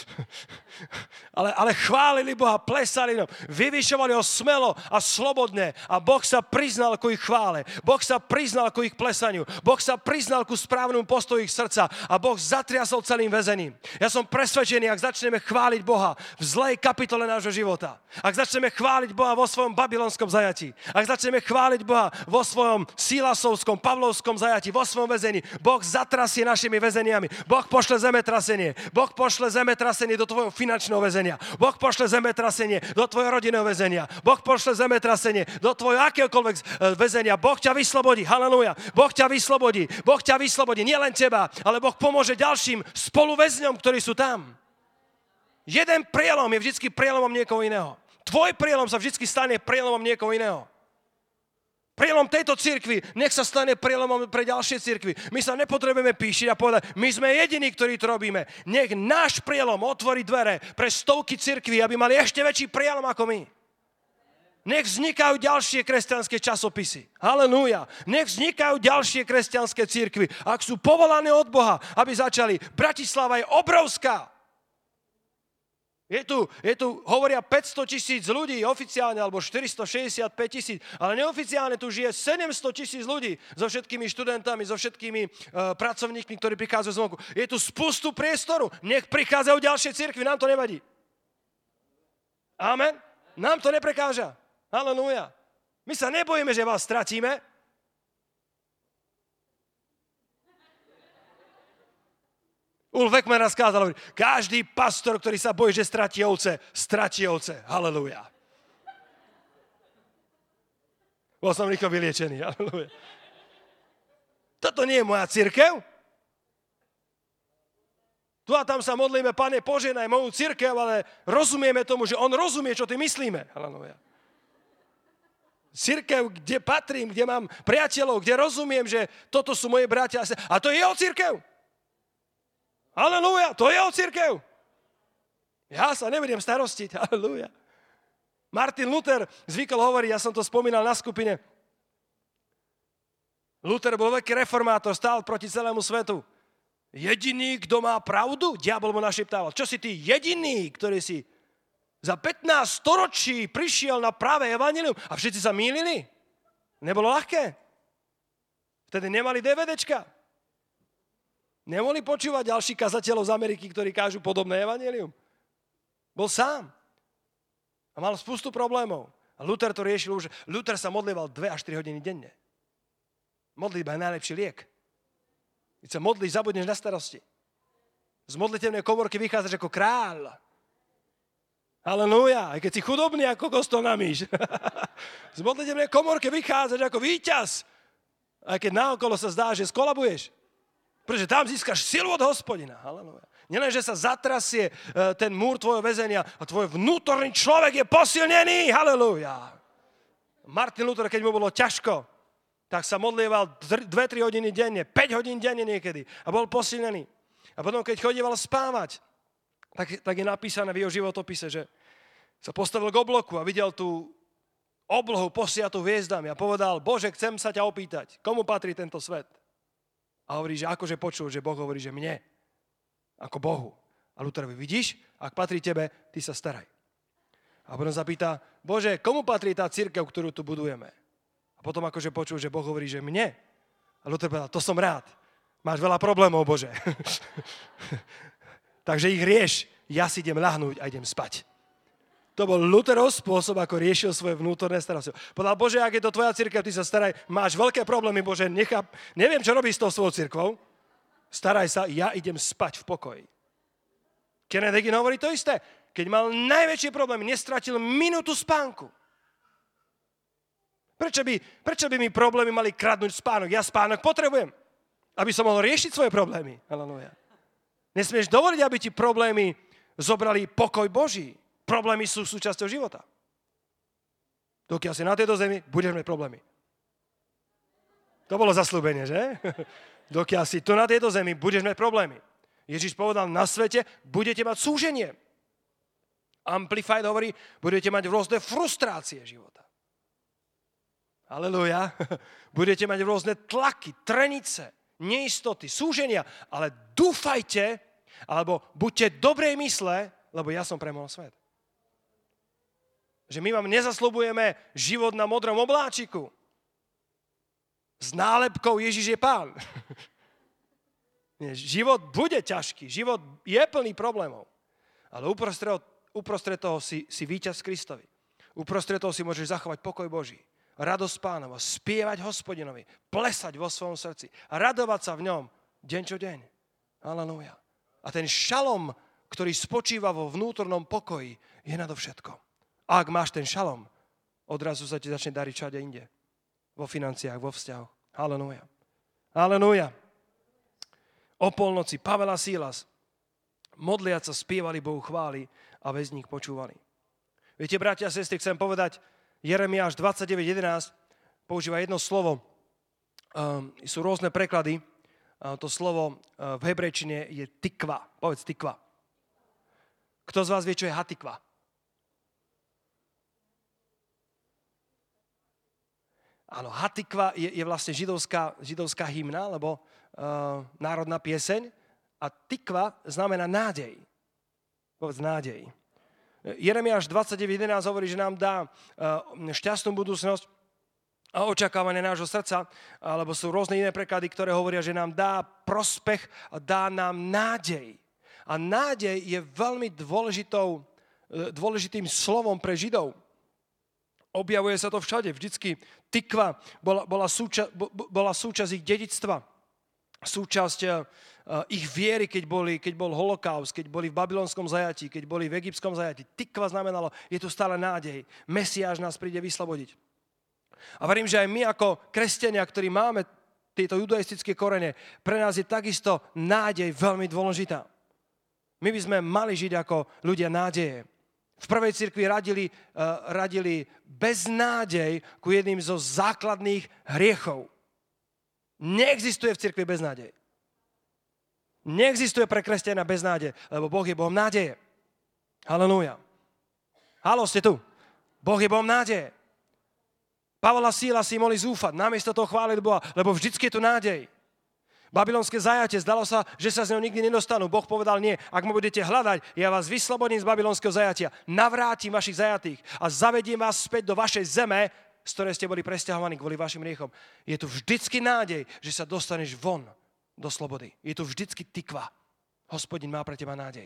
ale chválili Boha, plesali ho, vyvyšovali ho smelo a slobodne a Boh sa priznal ku ich chvále, Boh sa priznal ku ich plesaniu, Boh sa priznal ku správnemu postoju ich srdca a Boh zatriasol celým väzením. Ja som presvedčený, ak začneme chváliť Boha v zlej kapitole nášho života, ak začneme chváliť Boha vo svojom babylonskom zajatí, ak začneme chváliť Boha vo svojom Sílasovskom, Pavlovskom zajatí, vo svojom väzení, Boh zatrasie našimi väzeniami, Boh pošle zemetrasenie, Boh pošle zemetrasenie do tvojho finančného väzenia, Boh pošle zemetrasenie do tvojho rodinného väzenia, Boh pošle zemetrasenie do tvojho akéhokoľvek väzenia, Boh ťa vyslobodí, halelúja, Boh ťa vyslobodí, nielen teba, ale Boh pomôže ďalším spoluväzňom, ktorí sú tam. Jeden prielom je vždycky prielomom niekoho iného. Tvoj prielom sa vždycky stane prielomom niekoho iného. Prielom tejto cirkvi nech sa stane prielomom pre ďalšie cirkvi. My sa nepotrebujeme píšiť a povedať, my sme jediní, ktorí to robíme. Nech náš prielom otvorí dvere pre stovky cirkví, aby mali ešte väčší prielom ako my. Nech vznikajú ďalšie kresťanské časopisy. Halelúja. Nech vznikajú ďalšie kresťanské cirkvi. Ak sú povolané od Boha, aby začali. Bratislava je obrovská. Je tu, hovoria 500 000 ľudí oficiálne, alebo 465 000, ale neoficiálne tu žije 700 000 ľudí so všetkými študentami, so všetkými pracovníkmi, ktorí prichádzajú zvonku. Je tu spustu priestoru. Nech prichádzajú ďalšie cirkvi, nám to nevadí. Amen. Nám to neprekáža. Halelúja. My sa nebojíme, že vás stratíme. Ulf Ekman raz kázal, každý pastor, ktorý sa bojí, že stratí ovce. Halelúja. Bol som rýchlo vyliečený. Halelúja. Toto nie je moja cirkev. Tu a tam sa modlíme, Pane, poženaj moju cirkev, ale rozumieme tomu, že on rozumie, čo ty myslíme. Halelúja. Cirkev, kde patrím, kde mám priateľov, kde rozumiem, že toto sú moje bratia. A to je jeho cirkev. Halelúja, to je jeho cirkev. Ja sa nebudem starostiť. Halelúja. Martin Luther zvykol hovoriť, ja som to spomínal na skupine. Luther bol veľký reformátor, stál proti celému svetu. Jediný, kto má pravdu, diabol mu našeptával. Čo si ty jediný, ktorý si za 15 storočí prišiel na práve evanjelium a všetci sa mýlili? Nebolo ľahké. Vtedy nemali DVDčka. Nemohli počúvať ďalší kazateľov z Ameriky, ktorí kážu podobné evanjelium. Bol sám. A mal spustu problémov. A Luther to riešil už. Luther sa modlieval 2 až 3 hodiny denne. Modlitba je najlepší liek. Keď sa modlíš, zabudneš na starosti. Z modlitevnej komorky vychádzaš ako kráľ. Halelúja. Aj keď si chudobný, ako kostol na myš. Z modlitevnej komorky vychádzaš ako víťaz. Aj keď naokolo sa zdá, že skolabuješ. Pretože tam získaš silu od Hospodina. Halelúja. Nielen, že sa zatrasie ten múr tvojho väzenia a tvoj vnútorný človek je posilnený. Halelúja. Martin Luther, keď mu bolo ťažko, tak sa modlieval 2-3 hodiny denne, 5 hodín denne niekedy a bol posilnený. A potom, keď chodieval spávať, tak je napísané v jeho životopise, že sa postavil k obloku a videl tú oblohu posiatú hviezdami a povedal, Bože, chcem sa ťa opýtať, komu patrí tento svet? A hovorí, že akože počul, že Boh hovorí, že mne, ako Bohu. A Lutherovi, vidíš, ak patrí tebe, ty sa staraj. A potom sa pýta, Bože, komu patrí tá cirkev, ktorú tu budujeme? A potom akože počul, že Boh hovorí, že mne. A Luther povedal, to som rád. Máš veľa problémov, Bože. Takže ich rieš, ja si idem ľahnúť a idem spať. To bol Lutherov spôsob, ako riešil svoje vnútorné starosti. Povedal, Bože, ak je to tvoja cirkev, ty sa staraj, máš veľké problémy, Bože, neviem, čo robíš s tou svojou cirkvou, staraj sa, ja idem spať v pokoji. Kenneth Hagin hovorí to isté. Keď mal najväčšie problémy, nestratil minútu spánku. Prečo by mi problémy mali kradnúť spánok? Ja spánok potrebujem, aby som mohol riešiť svoje problémy. Halelúja. Nesmieš dovoliť, aby ti problémy zobrali pokoj Boží. Problémy sú súčasťou života. Dokiaľ si na tejto zemi, budeš mať problémy. To bolo zasľúbenie, že? Dokiaľ si tu na tejto zemi, budeš mať problémy. Ježiš povedal, na svete budete mať súženie. Amplified hovorí, budete mať rôzne frustrácie života. Halelúja. Budete mať rôzne tlaky, trenice, neistoty, súženia, ale dúfajte, alebo buďte dobrej mysle, lebo ja som premohol svet. Že my vám nezasľubujeme život na modrom obláčiku. S nálepkou Ježiš je Pán. Nie, život bude ťažký, život je plný problémov. Ale uprostred toho si víťaz Kristovi. Uprostred toho si môžeš zachovať pokoj Boží, radosť Pánova, spievať Hospodinovi, plesať vo svojom srdci a radovať sa v ňom deň čo deň. Halelúja. A ten šalom, ktorý spočíva vo vnútornom pokoji, je nadovšetko. A ak máš ten šalom, odrazu sa ti začne dariť všade inde. Vo financiách, vo vzťahoch. Halelúja. Halelúja. O polnoci Pavel a Sílas modliac sa spievali Bohu chvály a väzník počúvali. Viete, bratia a sestry, chcem povedať, Jeremiáš 29.11 používa jedno slovo. Sú rôzne preklady. To slovo v hebrejčine je tikva. Povedz tikva. Kto z vás vie, čo je hatikva? Áno, hatikva je vlastne židovská hymna, alebo národná pieseň. A tikva znamená nádej. Povedz nádej. Jeremiáš 29.11 hovorí, že nám dá šťastnú budúcnosť a očakávanie nášho srdca, alebo sú rôzne iné preklady, ktoré hovoria, že nám dá prospech a dá nám nádej. A nádej je veľmi dôležitým slovom pre Židov. Objavuje sa to všade. Vždycky tikva bola súčasť ich dedičstva. Súčasť ich viery, keď bol holokaust, keď boli v babylonskom zajatí, keď boli v egyptskom zajatí. Tikva znamenalo, je tu stále nádej. Mesiáš nás príde vyslobodiť. A verím, že aj my ako kresťania, ktorí máme tieto judaistické korene, pre nás je takisto nádej veľmi dôležitá. My by sme mali žiť ako ľudia nádeje. V prvej cirkvi radili beznádej ku jedným zo základných hriechov. Neexistuje v cirkvi beznádej. Neexistuje pre kresťana beznádej, lebo Boh je Bohom nádeje. Halelúja. Haló, ste tu. Boh je Bohom nádeje. Pavol a Síla si mohli zúfať, namiesto toho chváliť Boha, lebo vždycky je tu nádej. Babylonské zajatie, zdalo sa, že sa z neho nikdy nedostanú. Boh povedal, nie, ak ma budete hľadať, ja vás vyslobodím z babylonského zajatia, navrátim vašich zajatých a zavediem vás späť do vašej zeme, z ktorej ste boli presťahovaní kvôli vašim hriechom. Je tu vždycky nádej, že sa dostaneš von do slobody. Je tu vždycky tikva. Hospodin má pre teba nádej.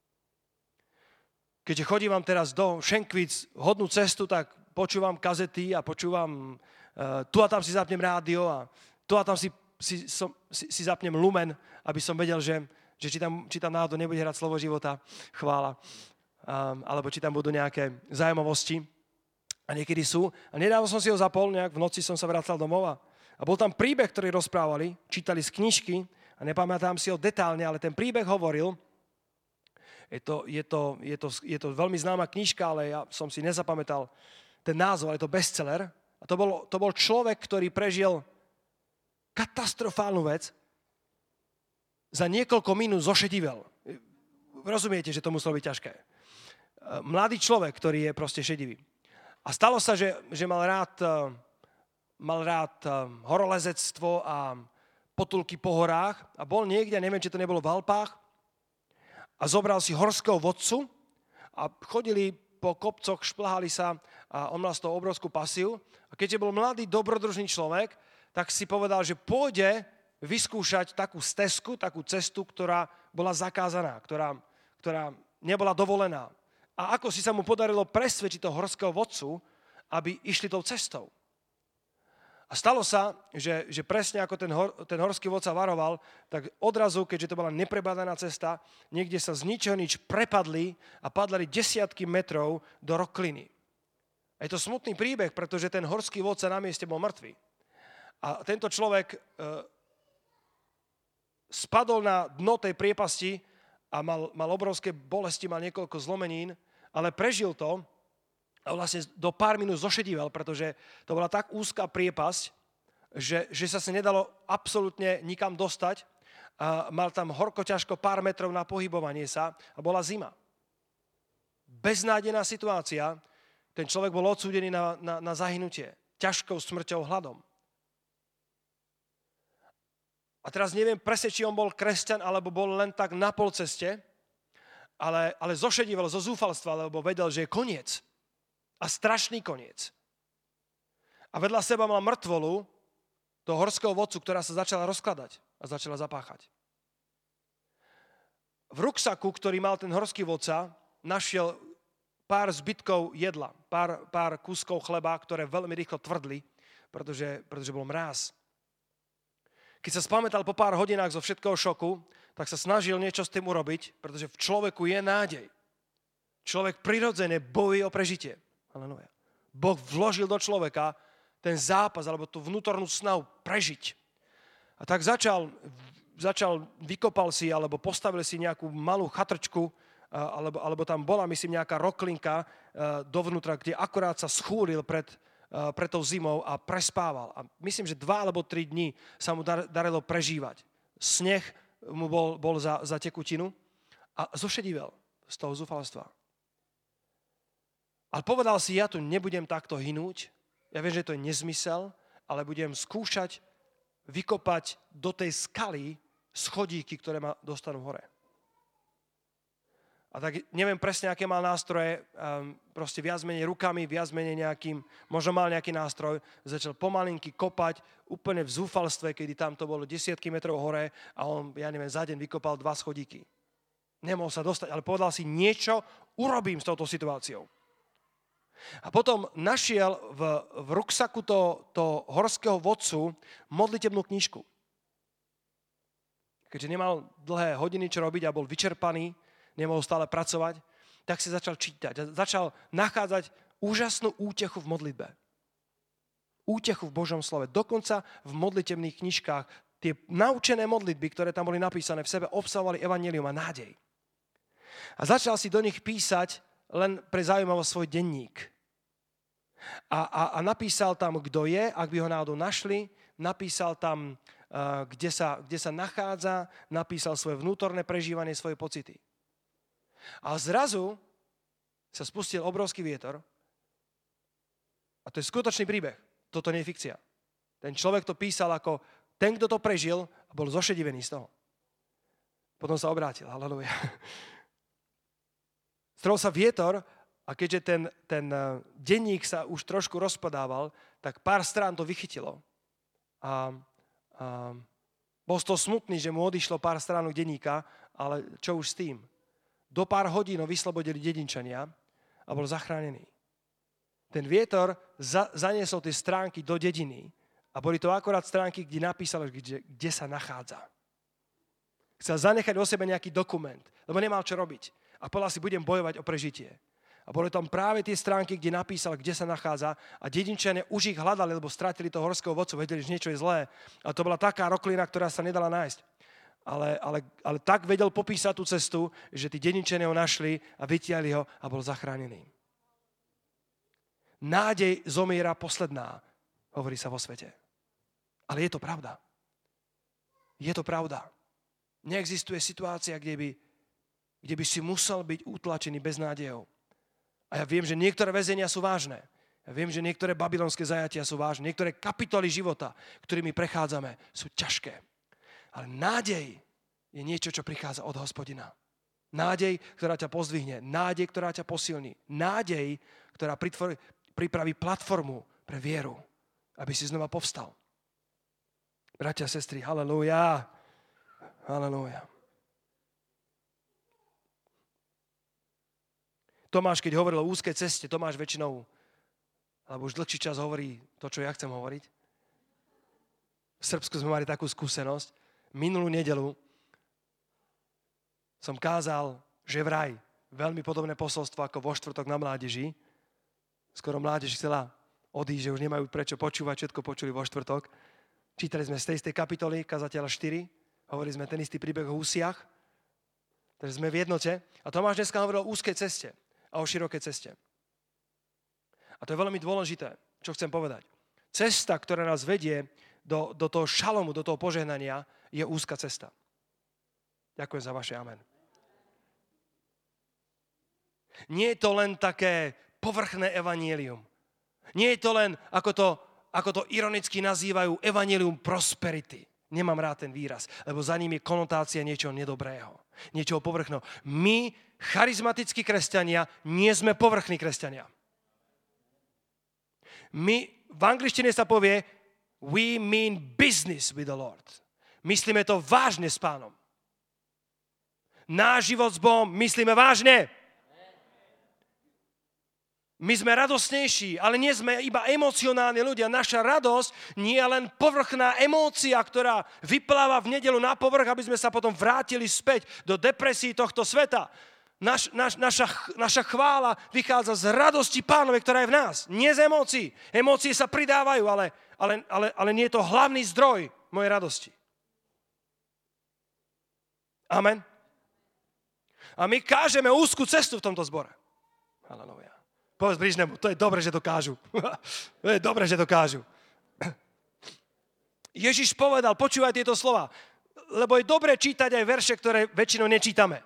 Keďže chodím vám teraz do Šenkvíc hodnú cestu, tak počúvam kazety a počúvam, tu a tam si zapnem rádio a tu a tam si zapnem Lumen, aby som vedel, že či tam náhodou nebude hrať slovo života, chvála, alebo či tam budú nejaké zaujímavosti. A niekedy sú. A nedávno som si ho zapol, nejak v noci som sa vracal domov a bol tam príbeh, ktorý rozprávali, čítali z knižky a nepamätám si ho detálne, ale ten príbeh hovoril, je to veľmi známa knižka, ale ja som si nezapamätal ten názov, ale je to bestseller. A to bol človek, ktorý prežil katastrofálnu vec, za niekoľko minút zošedivel. Rozumiete, že to muselo byť ťažké. Mladý človek, ktorý je proste šedivý. A stalo sa, že mal rád horolezectvo a potulky po horách a bol niekde, neviem, či to nebolo v Alpách, a zobral si horského vodcu a chodili po kopcoch, šplhali sa a on mal z toho obrovskú pasiu. A keďže bol mladý, dobrodružný človek, tak si povedal, že pôjde vyskúšať takú stezku, takú cestu, ktorá bola zakázaná, ktorá nebola dovolená. A ako si sa mu podarilo presvedčiť toho horského vodcu, aby išli tou cestou. A stalo sa, že presne ako ten horský vodca varoval, tak odrazu, keďže to bola neprebádaná cesta, niekde sa z ničoho nič prepadli a padali desiatky metrov do rokliny. A je to smutný príbeh, pretože ten horský vodca na mieste bol mŕtvý. A tento človek spadol na dno tej priepasti a mal obrovské bolesti, mal niekoľko zlomenín, ale prežil to a vlastne do pár minút zošedivel, pretože to bola tak úzká priepasť, že sa nedalo absolútne nikam dostať a mal tam horko ťažko pár metrov na pohybovanie sa a bola zima. Beznádená situácia, ten človek bol odsúdený na zahynutie, ťažkou smrťou, hladom. A teraz neviem presne, či on bol kresťan, alebo bol len tak na polceste, ale zošedivel zo zúfalstva, lebo vedel, že je koniec. A strašný koniec. A vedľa seba mal mŕtvolu toho horského vodcu, ktorá sa začala rozkladať a začala zapáchať. V ruksaku, ktorý mal ten horský vodca, našiel pár zbytkov jedla, pár kúskov chleba, ktoré veľmi rýchlo tvrdli, pretože bol mráz. Keď sa spamätal po pár hodinách zo všetkého šoku, tak sa snažil niečo s tým urobiť, pretože v človeku je nádej. Človek prirodzene bojuje o prežitie. Halelúja. Boh vložil do človeka ten zápas alebo tú vnútornú snahu prežiť. A tak vykopal si alebo postavil si nejakú malú chatrčku, alebo tam bola, myslím, nejaká roklinka dovnútra, kde akorát sa schúril pred tou zimou a prespával. A myslím, že 2 alebo 3 dní sa mu darilo prežívať. Sneh mu bol za tekutinu a zošedivel z toho zúfalstva. Ale povedal si, ja tu nebudem takto hynúť, ja viem, že to je nezmysel, ale budem skúšať vykopať do tej skaly schodíky, ktoré ma dostanú hore. A tak neviem presne, aké mal nástroje, proste viac menej rukami, viac menej nejakým, možno mal nejaký nástroj, začal pomalinky kopať, úplne v zúfalstve, kedy tam to bolo desiatky metrov hore a on, za deň vykopal 2 schodíky. Nemohol sa dostať, ale povedal si, niečo urobím s touto situáciou. A potom našiel v ruksaku toho horského vodcu modlitebnú knižku. Keďže nemal dlhé hodiny čo robiť a bol vyčerpaný, nemohol stále pracovať, tak si začal čítať a začal nachádzať úžasnú útechu v modlitbe. Útechu v Božom slove. Dokonca v modlitebných knižkách tie naučené modlitby, ktoré tam boli napísané, v sebe obsahovali evanjelium a nádej. A začal si do nich písať len pre zaujímavosť svoj denník. A napísal tam, kto je, ak by ho náhodou našli, napísal tam, kde sa nachádza, napísal svoje vnútorné prežívanie, svoje pocity. A zrazu sa spustil obrovský vietor a to je skutočný príbeh. Toto nie je fikcia. Ten človek to písal ako ten, kto to prežil a bol zošedivený z toho. Potom sa obrátil. Halelúja. Strhol sa vietor a keďže ten denník sa už trošku rozpadával, tak pár strán to vychytilo. A bol z toho smutný, že mu odišlo pár stránok denníka, ale čo už s tým? Do pár hodín ho vyslobodili dedinčania a bol zachránený. Ten vietor zaniesol tie stránky do dediny a boli to akorát stránky, kde napísal, kde sa nachádza. Chcel zanechať o sebe nejaký dokument, lebo nemal čo robiť. A povedal si, budem bojovať o prežitie. A boli tam práve tie stránky, kde napísal, kde sa nachádza a dedinčania už ich hľadali, lebo stratili toho horského vodcu, vedeli, že niečo je zlé. A to bola taká roklina, ktorá sa nedala nájsť. Ale tak vedel popísať tú cestu, že tí dedinčania ho našli a vytiahli ho a bol zachránený. Nádej zomiera posledná, hovorí sa vo svete. Ale je to pravda. Je to pravda. Neexistuje situácia, kde by si musel byť utlačený bez nádejou. A ja viem, že niektoré väzenia sú vážne. Ja viem, že niektoré babylonské zajatia sú vážne. Niektoré kapitoly života, ktorými prechádzame, sú ťažké. Ale nádej je niečo, čo prichádza od Hospodina. Nádej, ktorá ťa pozdvihne. Nádej, ktorá ťa posilní. Nádej, ktorá pripraví platformu pre vieru, aby si znova povstal. Bratia a sestry, halelúja. Halelúja. Tomáš, keď hovoril o úzkej ceste, Tomáš väčšinou, alebo už dlhší čas hovorí to, čo ja chcem hovoriť. V Srbsku sme mali takú skúsenosť. Minulú nedeľu som kázal, že vraj veľmi podobné posolstvo ako vo štvrtok na mládeži. Skoro mládež chcela odísť, že už nemajú prečo počúvať, všetko počuli vo štvrtok. Čítali sme z tej istej kapitoly, kazateľa 4, hovorili sme ten istý príbeh o husiach, takže sme v jednote. A Tomáš dneska hovoril o úzkej ceste a o širokej ceste. A to je veľmi dôležité, čo chcem povedať. Cesta, ktorá nás vedie do toho šalomu, do toho požehnania, je úzka cesta. Ďakujem za vaše amen. Nie je to len také povrchné evanjelium. Nie je to len, ako to ironicky nazývajú, evanjelium prosperity. Nemám rád ten výraz, lebo za ním je konotácia niečoho nedobrého, niečoho povrchného. My, charizmatickí kresťania, nie sme povrchní kresťania. My, v angličtine sa povie, we mean business with the Lord. Myslíme to vážne s Pánom. Náš život s Bohom myslíme vážne. My sme radosnejší, ale nie sme iba emocionálni ľudia. Naša radosť nie je len povrchná emócia, ktorá vypláva v nedeľu na povrch, aby sme sa potom vrátili späť do depresí tohto sveta. Naša chvála vychádza z radosti Pánovej, ktorá je v nás. Nie z emócií. Emócie sa pridávajú, ale nie je to hlavný zdroj mojej radosti. Amen. A my kážeme úzkú cestu v tomto zbore. Halelujá. Povedz blížnemu, to je dobre, že to kážu. To je dobre, že to kážu. Ježiš povedal, počúvaj tieto slova, lebo je dobre čítať aj verše, ktoré väčšinou nečítame.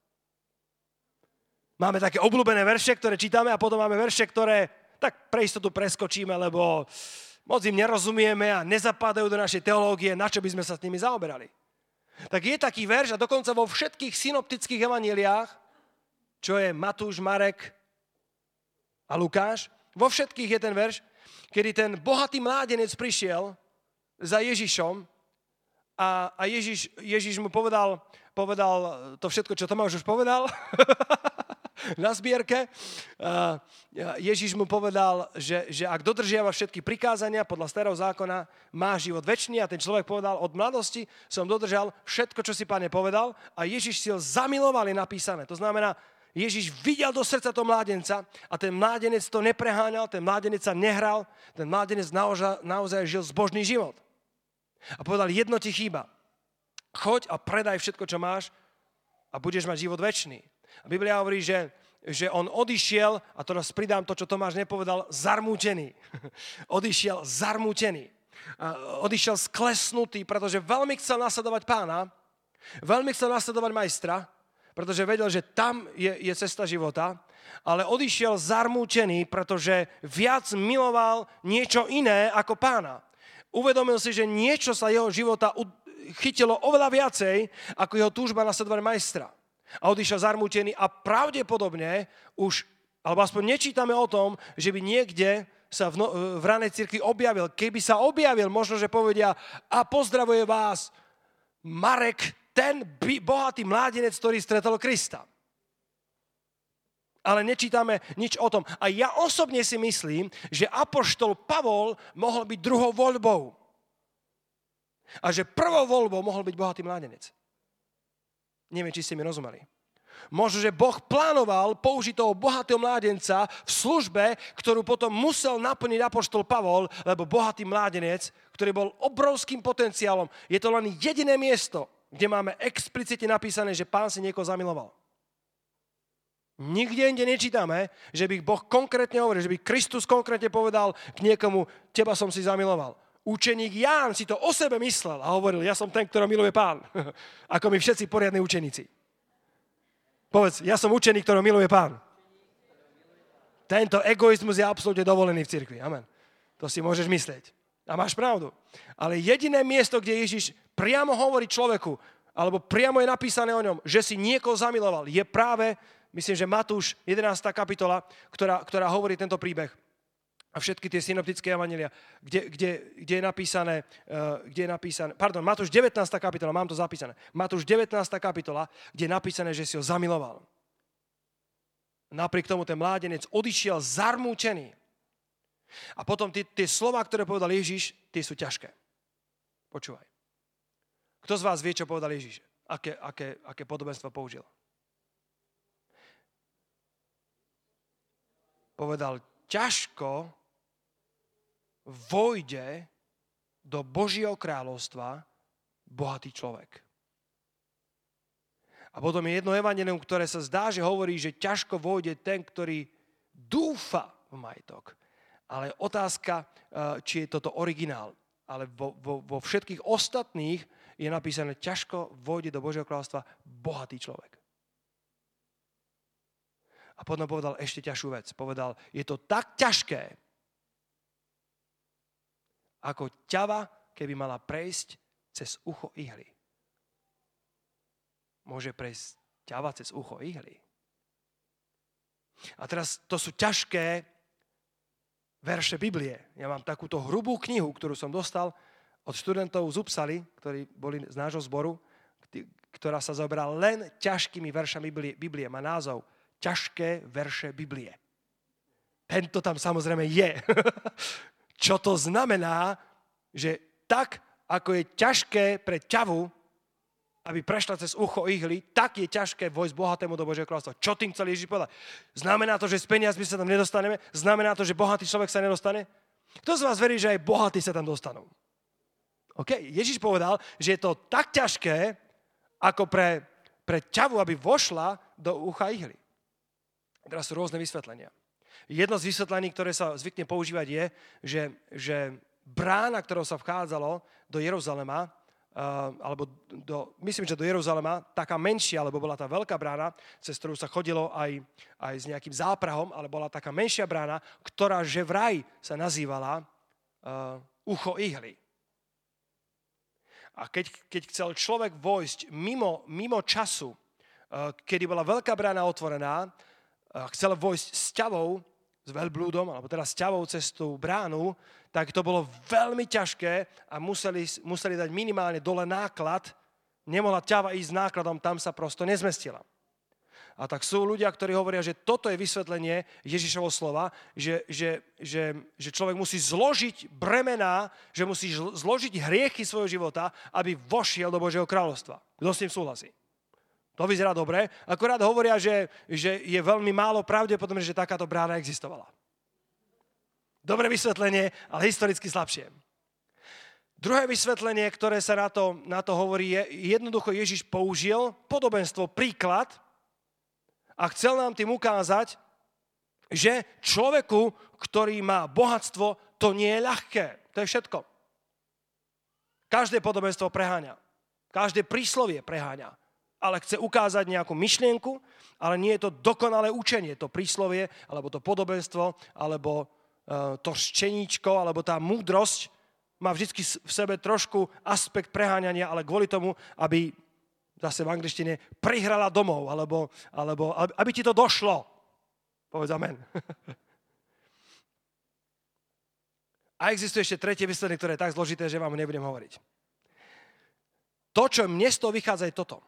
Máme také obľúbené verše, ktoré čítame a potom máme verše, ktoré tak pre istotu preskočíme, lebo moc im nerozumieme a nezapadajú do našej teológie, na čo by sme sa s nimi zaoberali. Tak je taký verš a dokonca vo všetkých synoptických evanjeliách, čo je Matúš, Marek a Lukáš, vo všetkých je ten verš, kedy ten bohatý mládenec prišiel za Ježišom a Ježiš mu povedal to všetko, čo Tomáš už povedal na zbierke. Ježiš mu povedal, že ak dodržiava všetky prikázania podľa starého zákona, má život večný a ten človek povedal, od mladosti som dodržal všetko, čo si Pane povedal a Ježiš si ho zamiloval, je napísané. To znamená, Ježiš videl do srdca toho mládenca a ten mládenec to nepreháňal, ten mládenec sa nehral, ten mládenec naozaj žil zbožný život. A povedal, jedno ti chýba. Choď a predaj všetko, čo máš a budeš mať život večný. A Biblia hovorí, že on odišiel, a teraz pridám to, čo Tomáš nepovedal, zarmútený. Odišiel zarmútený. Odišiel sklesnutý, pretože veľmi chcel nasledovať Pána, veľmi chcel nasledovať majstra, pretože vedel, že tam je cesta života, ale odišiel zarmútený, pretože viac miloval niečo iné ako Pána. Uvedomil si, že niečo sa jeho života chytilo oveľa viacej, ako jeho túžba nasledovať majstra. A odišiel zarmútený a pravdepodobne už, alebo aspoň nečítame o tom, že by niekde sa v ranej cirkvi objavil. Keby sa objavil, možno, že povedia a pozdravuje vás Marek, ten bohatý mládenec, ktorý stretol Krista. Ale nečítame nič o tom. A ja osobne si myslím, že apoštol Pavol mohol byť druhou voľbou. A že prvou voľbou mohol byť bohatý mládenec. Neviem, či ste mi rozumeli. Možno, že Boh plánoval použiť toho bohatého mládenca v službe, ktorú potom musel naplniť apoštol Pavol, lebo bohatý mládenec, ktorý bol obrovským potenciálom, je to len jediné miesto, kde máme explicitne napísané, že Pán si niekoho zamiloval. Nikde inde nečítame, že by Boh konkrétne hovoril, že by Kristus konkrétne povedal k niekomu, teba som si zamiloval. Učeník Ján si to o sebe myslel a hovoril, ja som ten, ktorého miluje Pán. Ako my všetci poriadni učeníci. Povedz, ja som učeník, ktorého miluje Pán. Tento egoizmus je absolútne dovolený v cirkvi. Amen. To si môžeš myslieť. A máš pravdu. Ale jediné miesto, kde Ježiš priamo hovorí človeku, alebo priamo je napísané o ňom, že si niekoho zamiloval, je práve, myslím, že Matúš 11. kapitola, ktorá hovorí tento príbeh. A všetky tie synoptické evanjelia, kde je napísané, Matúš 19. kapitola, mám to zapísané. Matúš 19. kapitola, kde je napísané, že si ho zamiloval. Napriek tomu ten mládenec odišiel zarmútený. A potom tie slova, ktoré povedal Ježiš, tie sú ťažké. Počúvaj. Kto z vás vie, čo povedal Ježiš? Aké podobenstvo použil? Povedal, ťažko vojde do Božieho kráľovstva bohatý človek. A potom je jedno evanjelium, ktoré sa zdá, že hovorí, že ťažko vojde ten, ktorý dúfa v majetok. Ale otázka, či je toto originál. Ale vo všetkých ostatných je napísané, ťažko vojde do Božieho kráľovstva bohatý človek. A potom povedal ešte ťažšiu vec. Povedal, je to tak ťažké, ako ťava, keby mala prejsť cez ucho ihly. Môže prejsť ťava cez ucho ihly. A teraz to sú ťažké verše Biblie. Ja mám takúto hrubú knihu, ktorú som dostal od študentov z Upsaly, ktorí boli z nášho zboru, ktorá sa zaoberá len ťažkými veršami Biblie. Má názov Ťažké verše Biblie. Tento tam samozrejme je. Čo to znamená, že tak, ako je ťažké pre ťavu, aby prešla cez ucho ihly, tak je ťažké vojsť bohatému do Božieho kráľovstva. Čo tým chcel Ježiš povedať? Znamená to, že s peniazmi sa tam nedostaneme? Znamená to, že bohatý človek sa nedostane? Kto z vás verí, že aj bohatí sa tam dostanú? OK, Ježiš povedal, že je to tak ťažké, ako pre ťavu, aby vošla do ucha ihly. Teraz sú rôzne vysvetlenia. Jedno z vysvetlení, ktoré sa zvykne používať, je, že brána, ktorou sa vchádzalo do Jeruzalema, alebo myslím, že do Jeruzalema, taká menšia, alebo bola tá veľká brána, cez ktorú sa chodilo aj s nejakým záprahom, ale bola taká menšia brána, ktorá že vraj sa nazývala ucho ihly. A keď chcel človek vojsť mimo času, kedy bola veľká brána otvorená, chcel vojsť s ťavou, s veľblúdom, alebo teda s ťavou cez tú bránu, tak to bolo veľmi ťažké a museli dať minimálne dole náklad. Nemohla ťava ísť s nákladom, tam sa prosto nezmestila. A tak sú ľudia, ktorí hovoria, že toto je vysvetlenie Ježišovo slova, že človek musí zložiť bremená, že musí zložiť hriechy svojho života, aby vošiel do Božieho kráľovstva. Kto s tým súhlasí? To vyzerá dobre, akorát hovoria, že je veľmi málo pravdepodobné, že takáto brána existovala. Dobré vysvetlenie, ale historicky slabšie. Druhé vysvetlenie, ktoré sa na to hovorí, je jednoducho Ježiš použil podobenstvo, príklad a chcel nám tým ukázať, že človeku, ktorý má bohatstvo, to nie je ľahké. To je všetko. Každé podobenstvo preháňa. Každé príslovie preháňa. Ale chce ukázať nejakú myšlienku, ale nie je to dokonalé učenie, to príslovie, alebo to podobenstvo, alebo to ščeníčko, alebo tá múdrosť má vždy v sebe trošku aspekt preháňania, ale kvôli tomu, aby zase v angličtine prihrala domov, alebo aby ti to došlo. Povedz amen. A existuje ešte tretie vysvetlenie, ktoré je tak zložité, že vám nebudem hovoriť. To, čo mne z toho vychádza, je toto.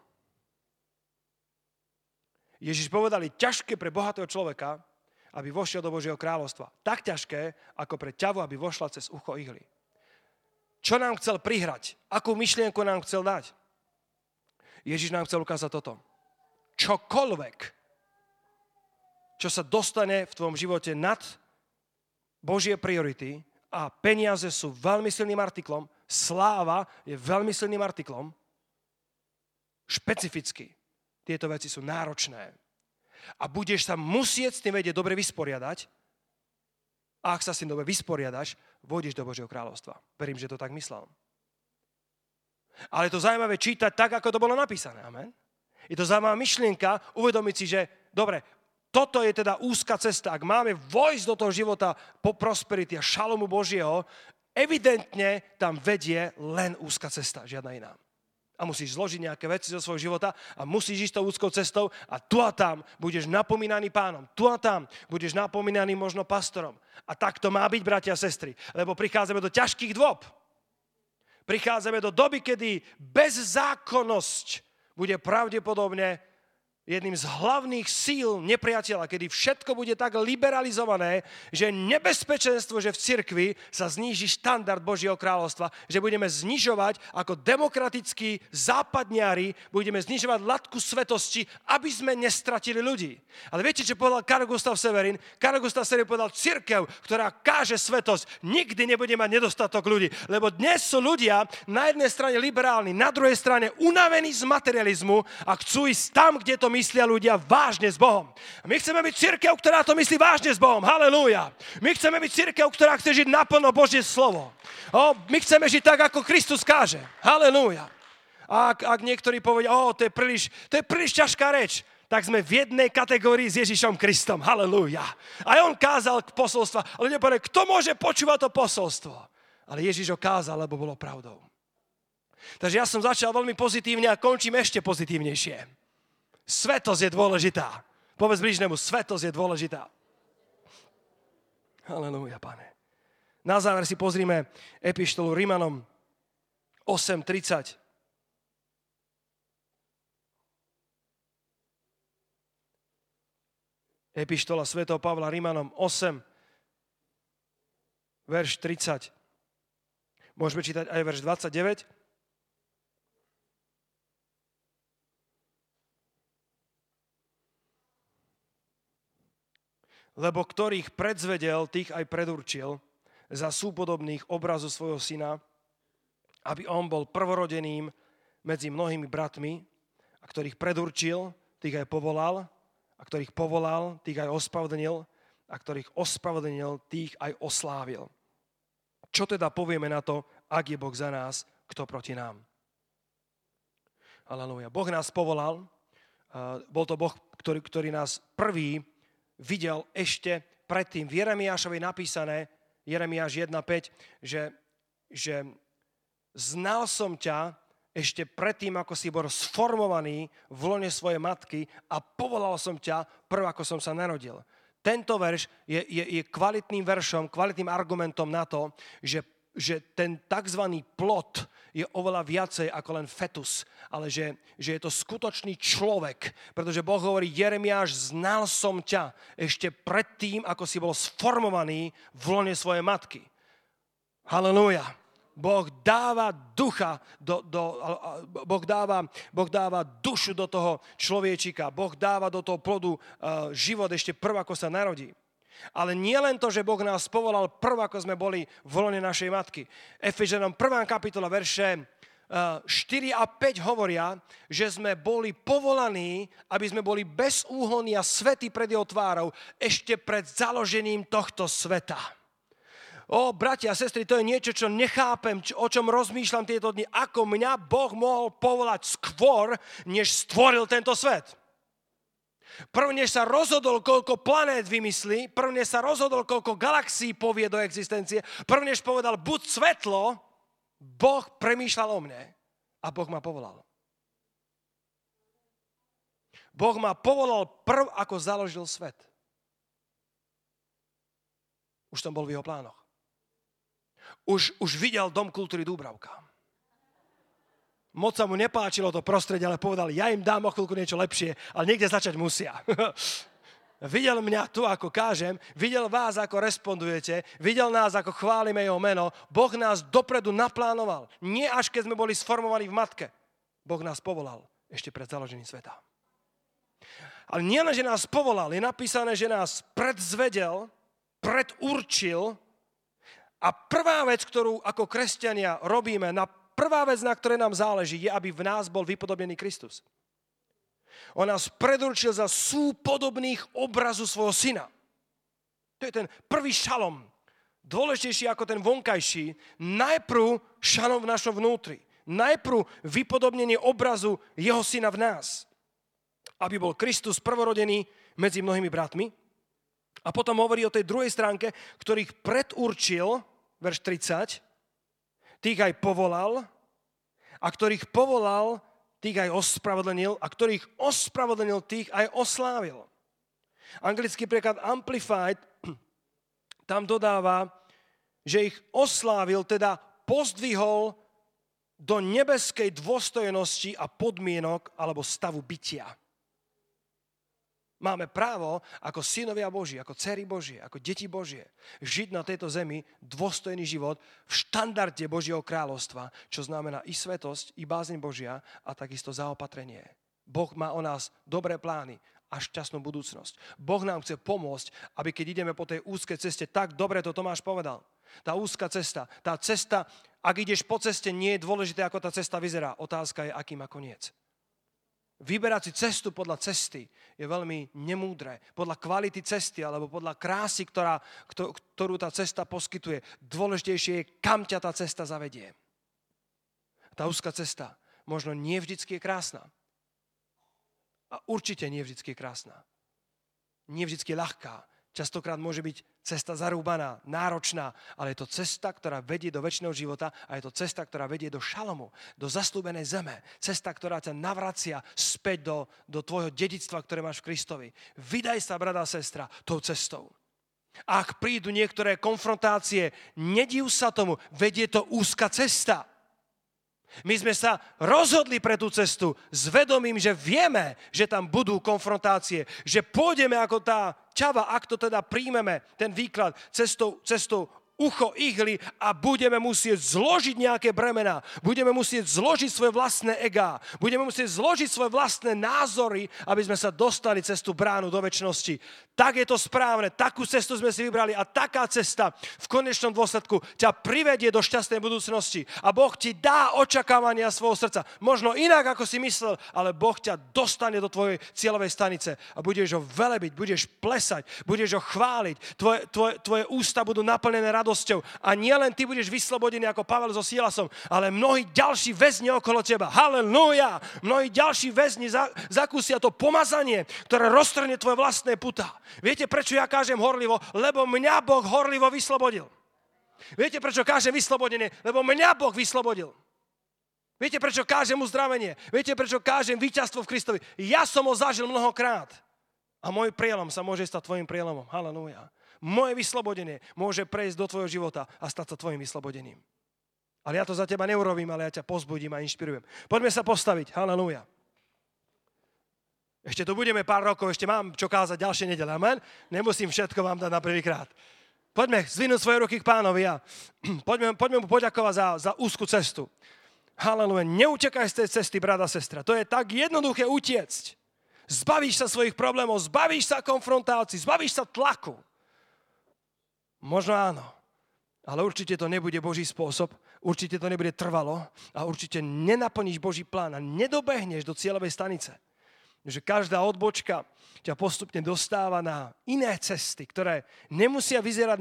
Ježiš povedal, je ťažké pre bohatého človeka, aby vošiel do Božieho kráľovstva. Tak ťažké, ako pre ťavu, aby vošla cez ucho ihly. Čo nám chcel prihrať? Akú myšlienku nám chcel dať? Ježiš nám chcel ukázať toto. Čokoľvek, čo sa dostane v tvojom živote nad Božie priority, a peniaze sú veľmi silným artiklom, sláva je veľmi silným artiklom, špecificky. Tieto veci sú náročné. A budeš sa musieť s tým vedieť dobre vysporiadať. A ak sa s tým dobre vysporiadaš, vôjdeš do Božieho kráľovstva. Verím, že to tak myslel. Ale je to zaujímavé čítať tak, ako to bolo napísané. Amen. Je to zaujímavá myšlienka uvedomiť si, že dobre, toto je teda úzka cesta. Ak máme vojsť do toho života po prosperity a šalomu Božieho, evidentne tam vedie len úzka cesta, žiadna iná. A musíš zložiť nejaké veci zo svojho života a musíš ísť tou úzkou cestou a tu a tam budeš napomínaný pánom. Tu a tam budeš napomínaný možno pastorom. A tak to má byť, bratia a sestry, lebo prichádzame do ťažkých dôb. Prichádzame do doby, kedy bezzákonnosť bude pravdepodobne jedným z hlavných síl nepriateľa, kedy všetko bude tak liberalizované, že nebezpečenstvo, že v cirkvi sa zníži štandard Božieho kráľovstva, že budeme znižovať ako demokratickí západňári, budeme znižovať latku svetosti, aby sme nestratili ľudí. Ale viete, čo povedal Carl Gustav Severin? Carl Gustav Severin povedal, cirkev, ktorá káže svetosť, nikdy nebude mať nedostatok ľudí. Lebo dnes sú ľudia na jednej strane liberálni, na druhej strane unavení z materializmu a chcú ísť tam, kde to myslia ľudia vážne s Bohom. A my chceme byť cirkev, ktorá to myslí vážne s Bohom. Halelúja. My chceme byť cirkev, ktorá chce žiť naplno Božie slovo. My chceme žiť tak, ako Kristus káže. Halelúja. A ak niektorí povedia, to je príliš ťažká reč, tak sme v jednej kategórii s Ježišom Kristom. Halelúja. A on kázal k posolstva, ale nepovedal, kto môže počúvať to posolstvo? Ale Ježiš ho kázal, lebo bolo pravdou. Takže ja som začal veľmi pozitívne a končím ešte pozitívnejšie. Svetosť je dôležitá. Povedz blížnemu, svetosť je dôležitá. Halelúja, Pane. Na záver si pozrime epištolu Rimanom 8:30. Epištola svätého Pavla Rimanom 8, verš 30. Môžeme čítať aj verš 29. Lebo ktorých predzvedel, tých aj predurčil za súpodobných obrazu svojho syna, aby on bol prvorodeným medzi mnohými bratmi, a ktorých predurčil, tých aj povolal, a ktorých povolal, tých aj ospravedlnil, a ktorých ospravedlnil, tých aj oslávil. Čo teda povieme na to, ak je Boh za nás, kto proti nám? Halelúja. Boh nás povolal, bol to Boh, ktorý nás prvý videl ešte predtým. V Jeremiášovi napísané, Jeremiáš 1.5, že znal som ťa ešte predtým, ako si bol sformovaný v lone svojej matky a povolal som ťa prv, ako som sa narodil. Tento verš je kvalitným veršom, kvalitným argumentom na to, že ten tzv. Plod je oveľa viacej ako len fetus, ale že je to skutočný človek, pretože Boh hovorí, Jeremiáš, znal som ťa ešte predtým, ako si bol sformovaný v lone svojej matky. Halelúja. Boh dáva ducha, Boh dáva dušu do toho človečika, Boh dáva do toho plodu život ešte prv, ako sa narodí. Ale nie len to, že Boh nás povolal prv, ako sme boli v lone našej matky. Efežanom 1. kapitola, verše 4 a 5 hovoria, že sme boli povolaní, aby sme boli bezúhonní a svätí pred jeho tvárou ešte pred založením tohto sveta. Bratia a sestry, to je niečo, čo nechápem, o čom rozmýšľam tieto dni. Ako mňa Boh mohol povolať skôr, než stvoril tento svet. Prv, než sa rozhodol, koľko planét vymyslí, prv, než sa rozhodol, koľko galaxií povie do existencie, prv, než povedal, buď svetlo, Boh premýšľal o mne a Boh ma povolal. Boh ma povolal prv, ako založil svet. Už som bol v jeho plánoch. Už videl Dom kultúry Dúbravka. Moc sa mu nepáčilo to prostredie, ale povedal, ja im dám o chvíľku niečo lepšie, ale niekde začať musia. Videl mňa tu, ako kážem, videl vás, ako respondujete, videl nás, ako chválime jeho meno. Boh nás dopredu naplánoval. Nie až keď sme boli sformovaní v matke. Boh nás povolal ešte pred založením sveta. Ale nie len, že nás povolal, je napísané, že nás predzvedel, predurčil. A prvá vec, ktorú ako kresťania robíme, prvá vec, na ktorej nám záleží, je, aby v nás bol vypodobený Kristus. On nás predurčil za súpodobných obrazu svojho syna. To je ten prvý šalom. Dôležitejší ako ten vonkajší. Najprv šalom v našom vnútri. Najprv vypodobnenie obrazu jeho syna v nás. Aby bol Kristus prvorodený medzi mnohými bratmi. A potom hovorí o tej druhej stránke, ktorých predurčil, verš 30, tých aj povolal, a ktorých povolal, tých aj ospravedlnil, a ktorých ospravedlnil, tých aj oslávil. Anglický preklad Amplified tam dodáva, že ich oslávil, teda pozdvihol do nebeskej dôstojnosti a podmienok alebo stavu bytia. Máme právo ako synovia Boží, ako dcery Božie, ako deti Božie žiť na tejto zemi dôstojný život v štandarde Božieho kráľovstva, čo znamená i svetosť, i bázeň Božia a takisto zaopatrenie. Boh má o nás dobré plány a šťastnú budúcnosť. Boh nám chce pomôcť, aby keď ideme po tej úzkej ceste, tak dobre to Tomáš povedal. Tá úzka cesta, ak ideš po ceste, nie je dôležité, ako tá cesta vyzerá. Otázka je, aký má koniec. Vyberať si cestu podľa cesty je veľmi nemúdre. Podľa kvality cesty alebo podľa krásy, ktorú tá cesta poskytuje. Dôležitejšie je, kam ťa tá cesta zavedie. Tá úzka cesta možno nie vždycky je krásna. A určite nie vždycky je krásna. Nie vždycky je ľahká. Častokrát môže byť cesta zarúbaná, náročná, ale je to cesta, ktorá vedie do večného života a je to cesta, ktorá vedie do šalomu, do zasľúbenej zeme. Cesta, ktorá ťa navracia späť do tvojho dedičstva, ktoré máš v Kristovi. Vydaj sa, brata a sestra, tou cestou. Ak prídu niektoré konfrontácie, nediv sa tomu, vedie to úzka cesta. My sme sa rozhodli pre tú cestu s vedomím, že vieme, že tam budú konfrontácie, že pôjdeme ako tá čava, ak to teda príjmeme, ten výklad, cestou ucho ihly a budeme musieť zložiť nejaké bremená, budeme musieť zložiť svoje vlastné egá, budeme musieť zložiť svoje vlastné názory, aby sme sa dostali cez tú bránu do večnosti. Tak je to správne, takú cestu sme si vybrali a taká cesta v konečnom dôsledku ťa privedie do šťastnej budúcnosti a Boh ti dá očakávania svojho srdca. Možno inak, ako si myslel, ale Boh ťa dostane do tvojej cieľovej stanice a budeš ho velebiť, budeš plesať, budeš ho chváliť, tvoje ústa budú naplnené radosťou a nielen ty budeš vyslobodený ako Pavel so Silasom, ale mnohí ďalší väzni okolo teba. Halelúja! Mnohí ďalší väzni zakúsia to pomazanie, ktoré roztrhne tvoje vlastné putá. Viete, prečo ja kážem horlivo? Lebo mňa Boh horlivo vyslobodil. Viete, prečo kážem vyslobodenie? Lebo mňa Boh vyslobodil. Viete, prečo kážem uzdravenie? Viete, prečo kážem víťazstvo v Kristovi? Ja som ho zažil mnohokrát. A môj prielom sa môže stať tvojim prielomom. Halelúja. Moje vyslobodenie môže prejsť do tvojho života a stať sa tvojim vyslobodením. Ale ja to za teba neurobím, ale ja ťa pozbudím a inšpirujem. Poďme sa postaviť. Halelúja. Ešte tu budeme pár rokov, ešte mám čo kázať ďalšie nedele. Amen? Nemusím všetko vám dať na prvýkrát. Poďme zvinúť svoje ruky k Pánovi a poďme mu poďakovať za úzku cestu. Halelúja. Neutekaj z tej cesty, brata a sestra. To je tak jednoduché utiecť. Zbavíš sa svojich problémov, zbavíš sa konfrontácií, zbavíš sa tlaku. Možno áno, ale určite to nebude Boží spôsob, určite to nebude trvalo a určite nenaplníš Boží plán a nedobehneš do cieľovej stanice. Že každá odbočka ťa postupne dostáva na iné cesty, ktoré nemusia vyzerať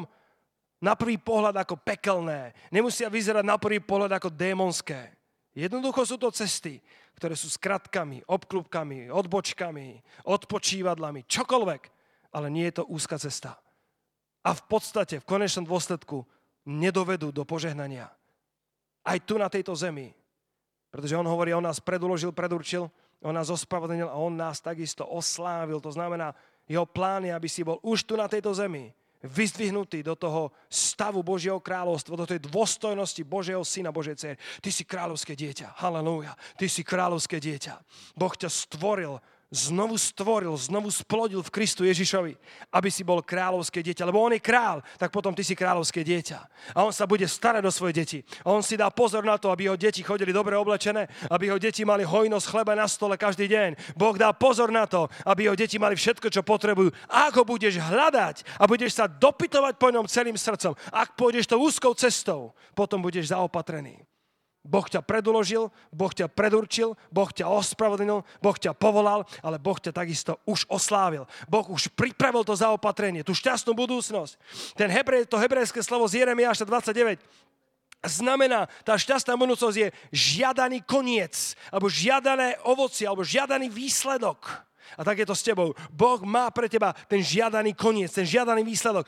na prvý pohľad ako pekelné, nemusia vyzerať na prvý pohľad ako démonské. Jednoducho sú to cesty, ktoré sú skratkami, obklúbkami, odbočkami, odpočívadlami, čokoľvek, ale nie je to úzka cesta. A v podstate, v konečnom dôsledku, nedovedú do požehnania. Aj tu na tejto zemi. Pretože on hovorí, on nás predurčil, on nás ospravedlnil a on nás takisto oslávil. To znamená, jeho plán je, aby si bol už tu na tejto zemi vyzdvihnutý do toho stavu Božieho kráľovstva, do tej dôstojnosti Božieho syna, Božej dcery. Ty si kráľovské dieťa. Halelúja. Ty si kráľovské dieťa. Boh ťa znovu splodil v Kristu Ježišovi, aby si bol kráľovské dieťa. Lebo on je král, tak potom ty si kráľovské dieťa. A on sa bude starať o svoje deti. A on si dá pozor na to, aby jeho deti chodili dobre oblečené, aby jeho deti mali hojnosť chleba na stole každý deň. Boh dá pozor na to, aby jeho deti mali všetko, čo potrebujú. A ak ho budeš hľadať a budeš sa dopytovať po ňom celým srdcom, ak pôjdeš tou úzkou cestou, potom budeš zaopatrený. Boh ťa predložil, Boh ťa predurčil, Boh ťa ospravedlnil, Boh ťa povolal, ale Boh ťa takisto už oslávil. Boh už pripravil to zaopatrenie, tú šťastnú budúcnosť. To hebrejské slovo z Jeremiáša 29 znamená, tá šťastná budúcnosť je žiadaný koniec, alebo žiadané ovocie, alebo žiadaný výsledok. A tak je to s tebou. Boh má pre teba ten žiadaný koniec, ten žiadaný výsledok.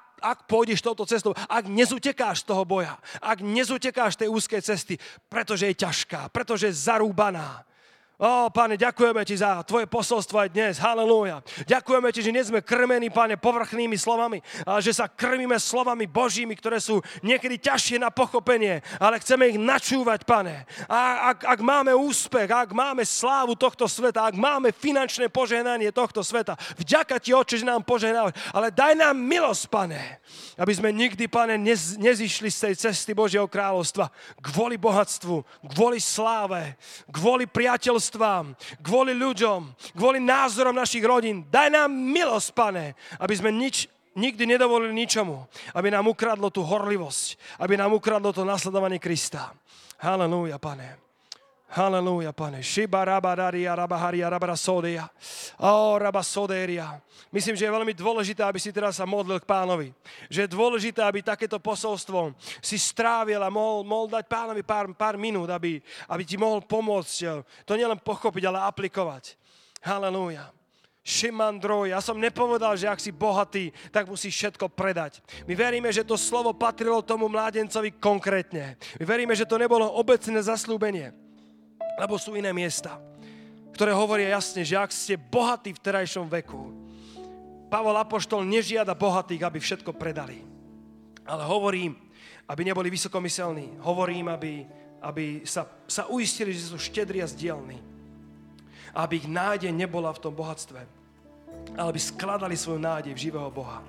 Ak pôjdeš touto cestou, ak nezutekáš z toho boja, ak nezutekáš tej úzkej cesty, pretože je ťažká, pretože je zarúbaná. Pane, ďakujeme ti za tvoje posolstvo aj dnes. Halelúja. Ďakujeme ti, že nie sme krmení, Pane, povrchnými slovami, ale že sa krmíme slovami Božími, ktoré sú niekedy ťažšie na pochopenie, ale chceme ich načúvať, Pane. A ak máme úspech, ak máme slávu tohto sveta, ak máme finančné požehnanie tohto sveta, vďaka ti, Otče, že nám požehnávaš, ale daj nám milosť, Pane, aby sme nikdy, Pane, nezišli z tej cesty Božieho kráľovstva kvôli bohatstvu, kvôli sláve, kvôli priateľstvu, kvôli ľuďom, kvôli názorom našich rodín. Daj nám milosť, Pane, aby sme nikdy nedovolili ničomu, aby nám ukradlo tú horlivosť, aby nám ukradlo to nasledovanie Krista. Halelúja, Pane. Halelúja, Pane. Šiba rabadaria rabaharia rabarasodia. Ó, rabasoderia. Myslím, že je veľmi dôležité, aby si teraz sa modlil k Pánovi. Že je dôležité, aby takéto posolstvo si strávil a mohol dať Pánovi pár minút, aby ti mohol pomôcť. To nielen pochopiť, ale aplikovať. Halelúja. Šimandroj, ja som nepovedal, že ak si bohatý, tak musíš všetko predať. My veríme, že to slovo patrilo tomu mládencovi konkrétne. My veríme, že to nebolo obecné zasľúbenie, lebo sú iné miesta, ktoré hovoria jasne, že ak ste bohatí v terajšom veku, Pavol apoštol nežiada bohatých, aby všetko predali. Ale hovorím, aby neboli vysokomyselní. Hovorím, aby sa uistili, že sú štedri a zdielni. Aby ich nádej nebola v tom bohatstve. Ale aby skladali svoju nádej v živého Boha.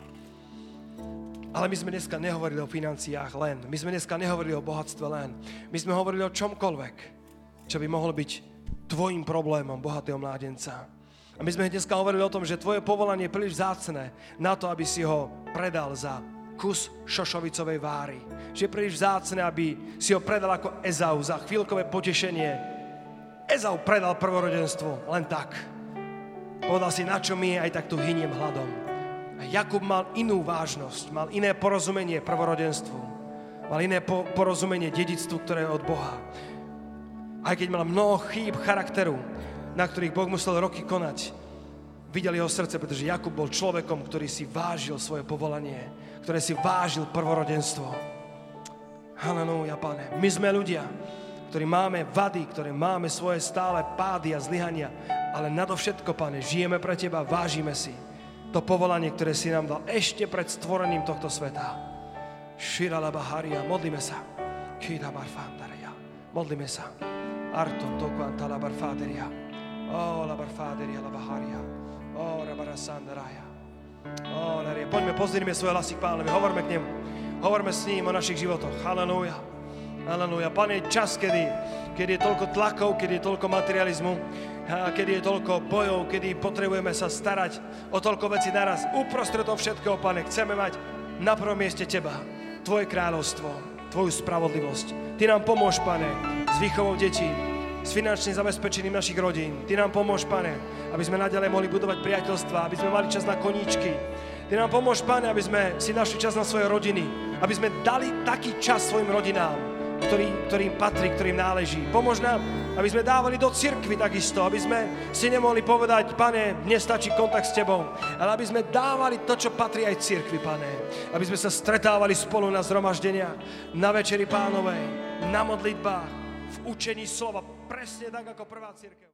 Ale my sme dneska nehovorili o financiách len. My sme dneska nehovorili o bohatstve len. My sme hovorili o čomkoľvek, čo by mohlo byť tvojim problémom bohatého mládenca. A my sme dneska hovorili o tom, že tvoje povolanie je príliš vzácne na to, aby si ho predal za kus šošovicovej váry. Že je príliš vzácne, aby si ho predal ako Ezau za chvíľkové potešenie. Ezau predal prvorodenstvo len tak. Povedal si, na čo mi je, aj tak tu hyniem hladom. A Jakub mal inú vážnosť, mal iné porozumenie prvorodenstvu. Mal iné porozumenie dedičstvu, ktoré je od Boha. Aj keď mal mnoho chýb charakteru, na ktorých Boh musel roky konať, videl jeho srdce, pretože Jakub bol človekom, ktorý si vážil svoje povolanie, ktorý si vážil prvorodenstvo. Halelúja, Pane. My sme ľudia, ktorí máme vady, ktorí máme svoje stále pády a zlyhania, ale nadovšetko, Pane, žijeme pre Teba, vážime si to povolanie, ktoré si nám dal ešte pred stvorením tohto sveta. Širala Baharia, modlíme sa. Kida Barfandaria, modlíme sa. Arto toko antala Barfaderia. Oh, la Barfaderia, la Baharia. Oh, la Barasandaraja. Oh, la Ria. Poďme, pozrime svoje hlasy k Pánovi, hovorme k nemu. Hovorme s ním o našich životoch. Halelúja. Halelúja. Pane, čas, kedy je toľko tlakov, kedy je toľko materializmu, kedy je toľko bojov, kedy potrebujeme sa starať o toľko vecí naraz. Uprostred toho všetkého, Pane, chceme mať na prvom mieste Teba, Tvoje kráľovstvo, Tvoju spravodlivosť. Ty nám pomôž, Pane, s výchovou detí, s finančným zabezpečením našich rodín. Ty nám pomôž, Pane, aby sme naďalej mohli budovať priateľstva, aby sme mali čas na koníčky. Ty nám pomôž, Pane, aby sme si našli čas na svoje rodiny, aby sme dali taký čas svojim rodinám, ktorým patrí, ktorým náleží. Pomôž nám, aby sme dávali do cirkvi takisto, aby sme si nemohli povedať, Pane, nestačí kontakt s Tebou, ale aby sme dávali to, čo patrí aj cirkvi, Pane. Aby sme sa stretávali spolu na zhromaždeniach, na Večeri Pánovej, na modlitbách, v učení slova, presne tak ako prvá cirkev.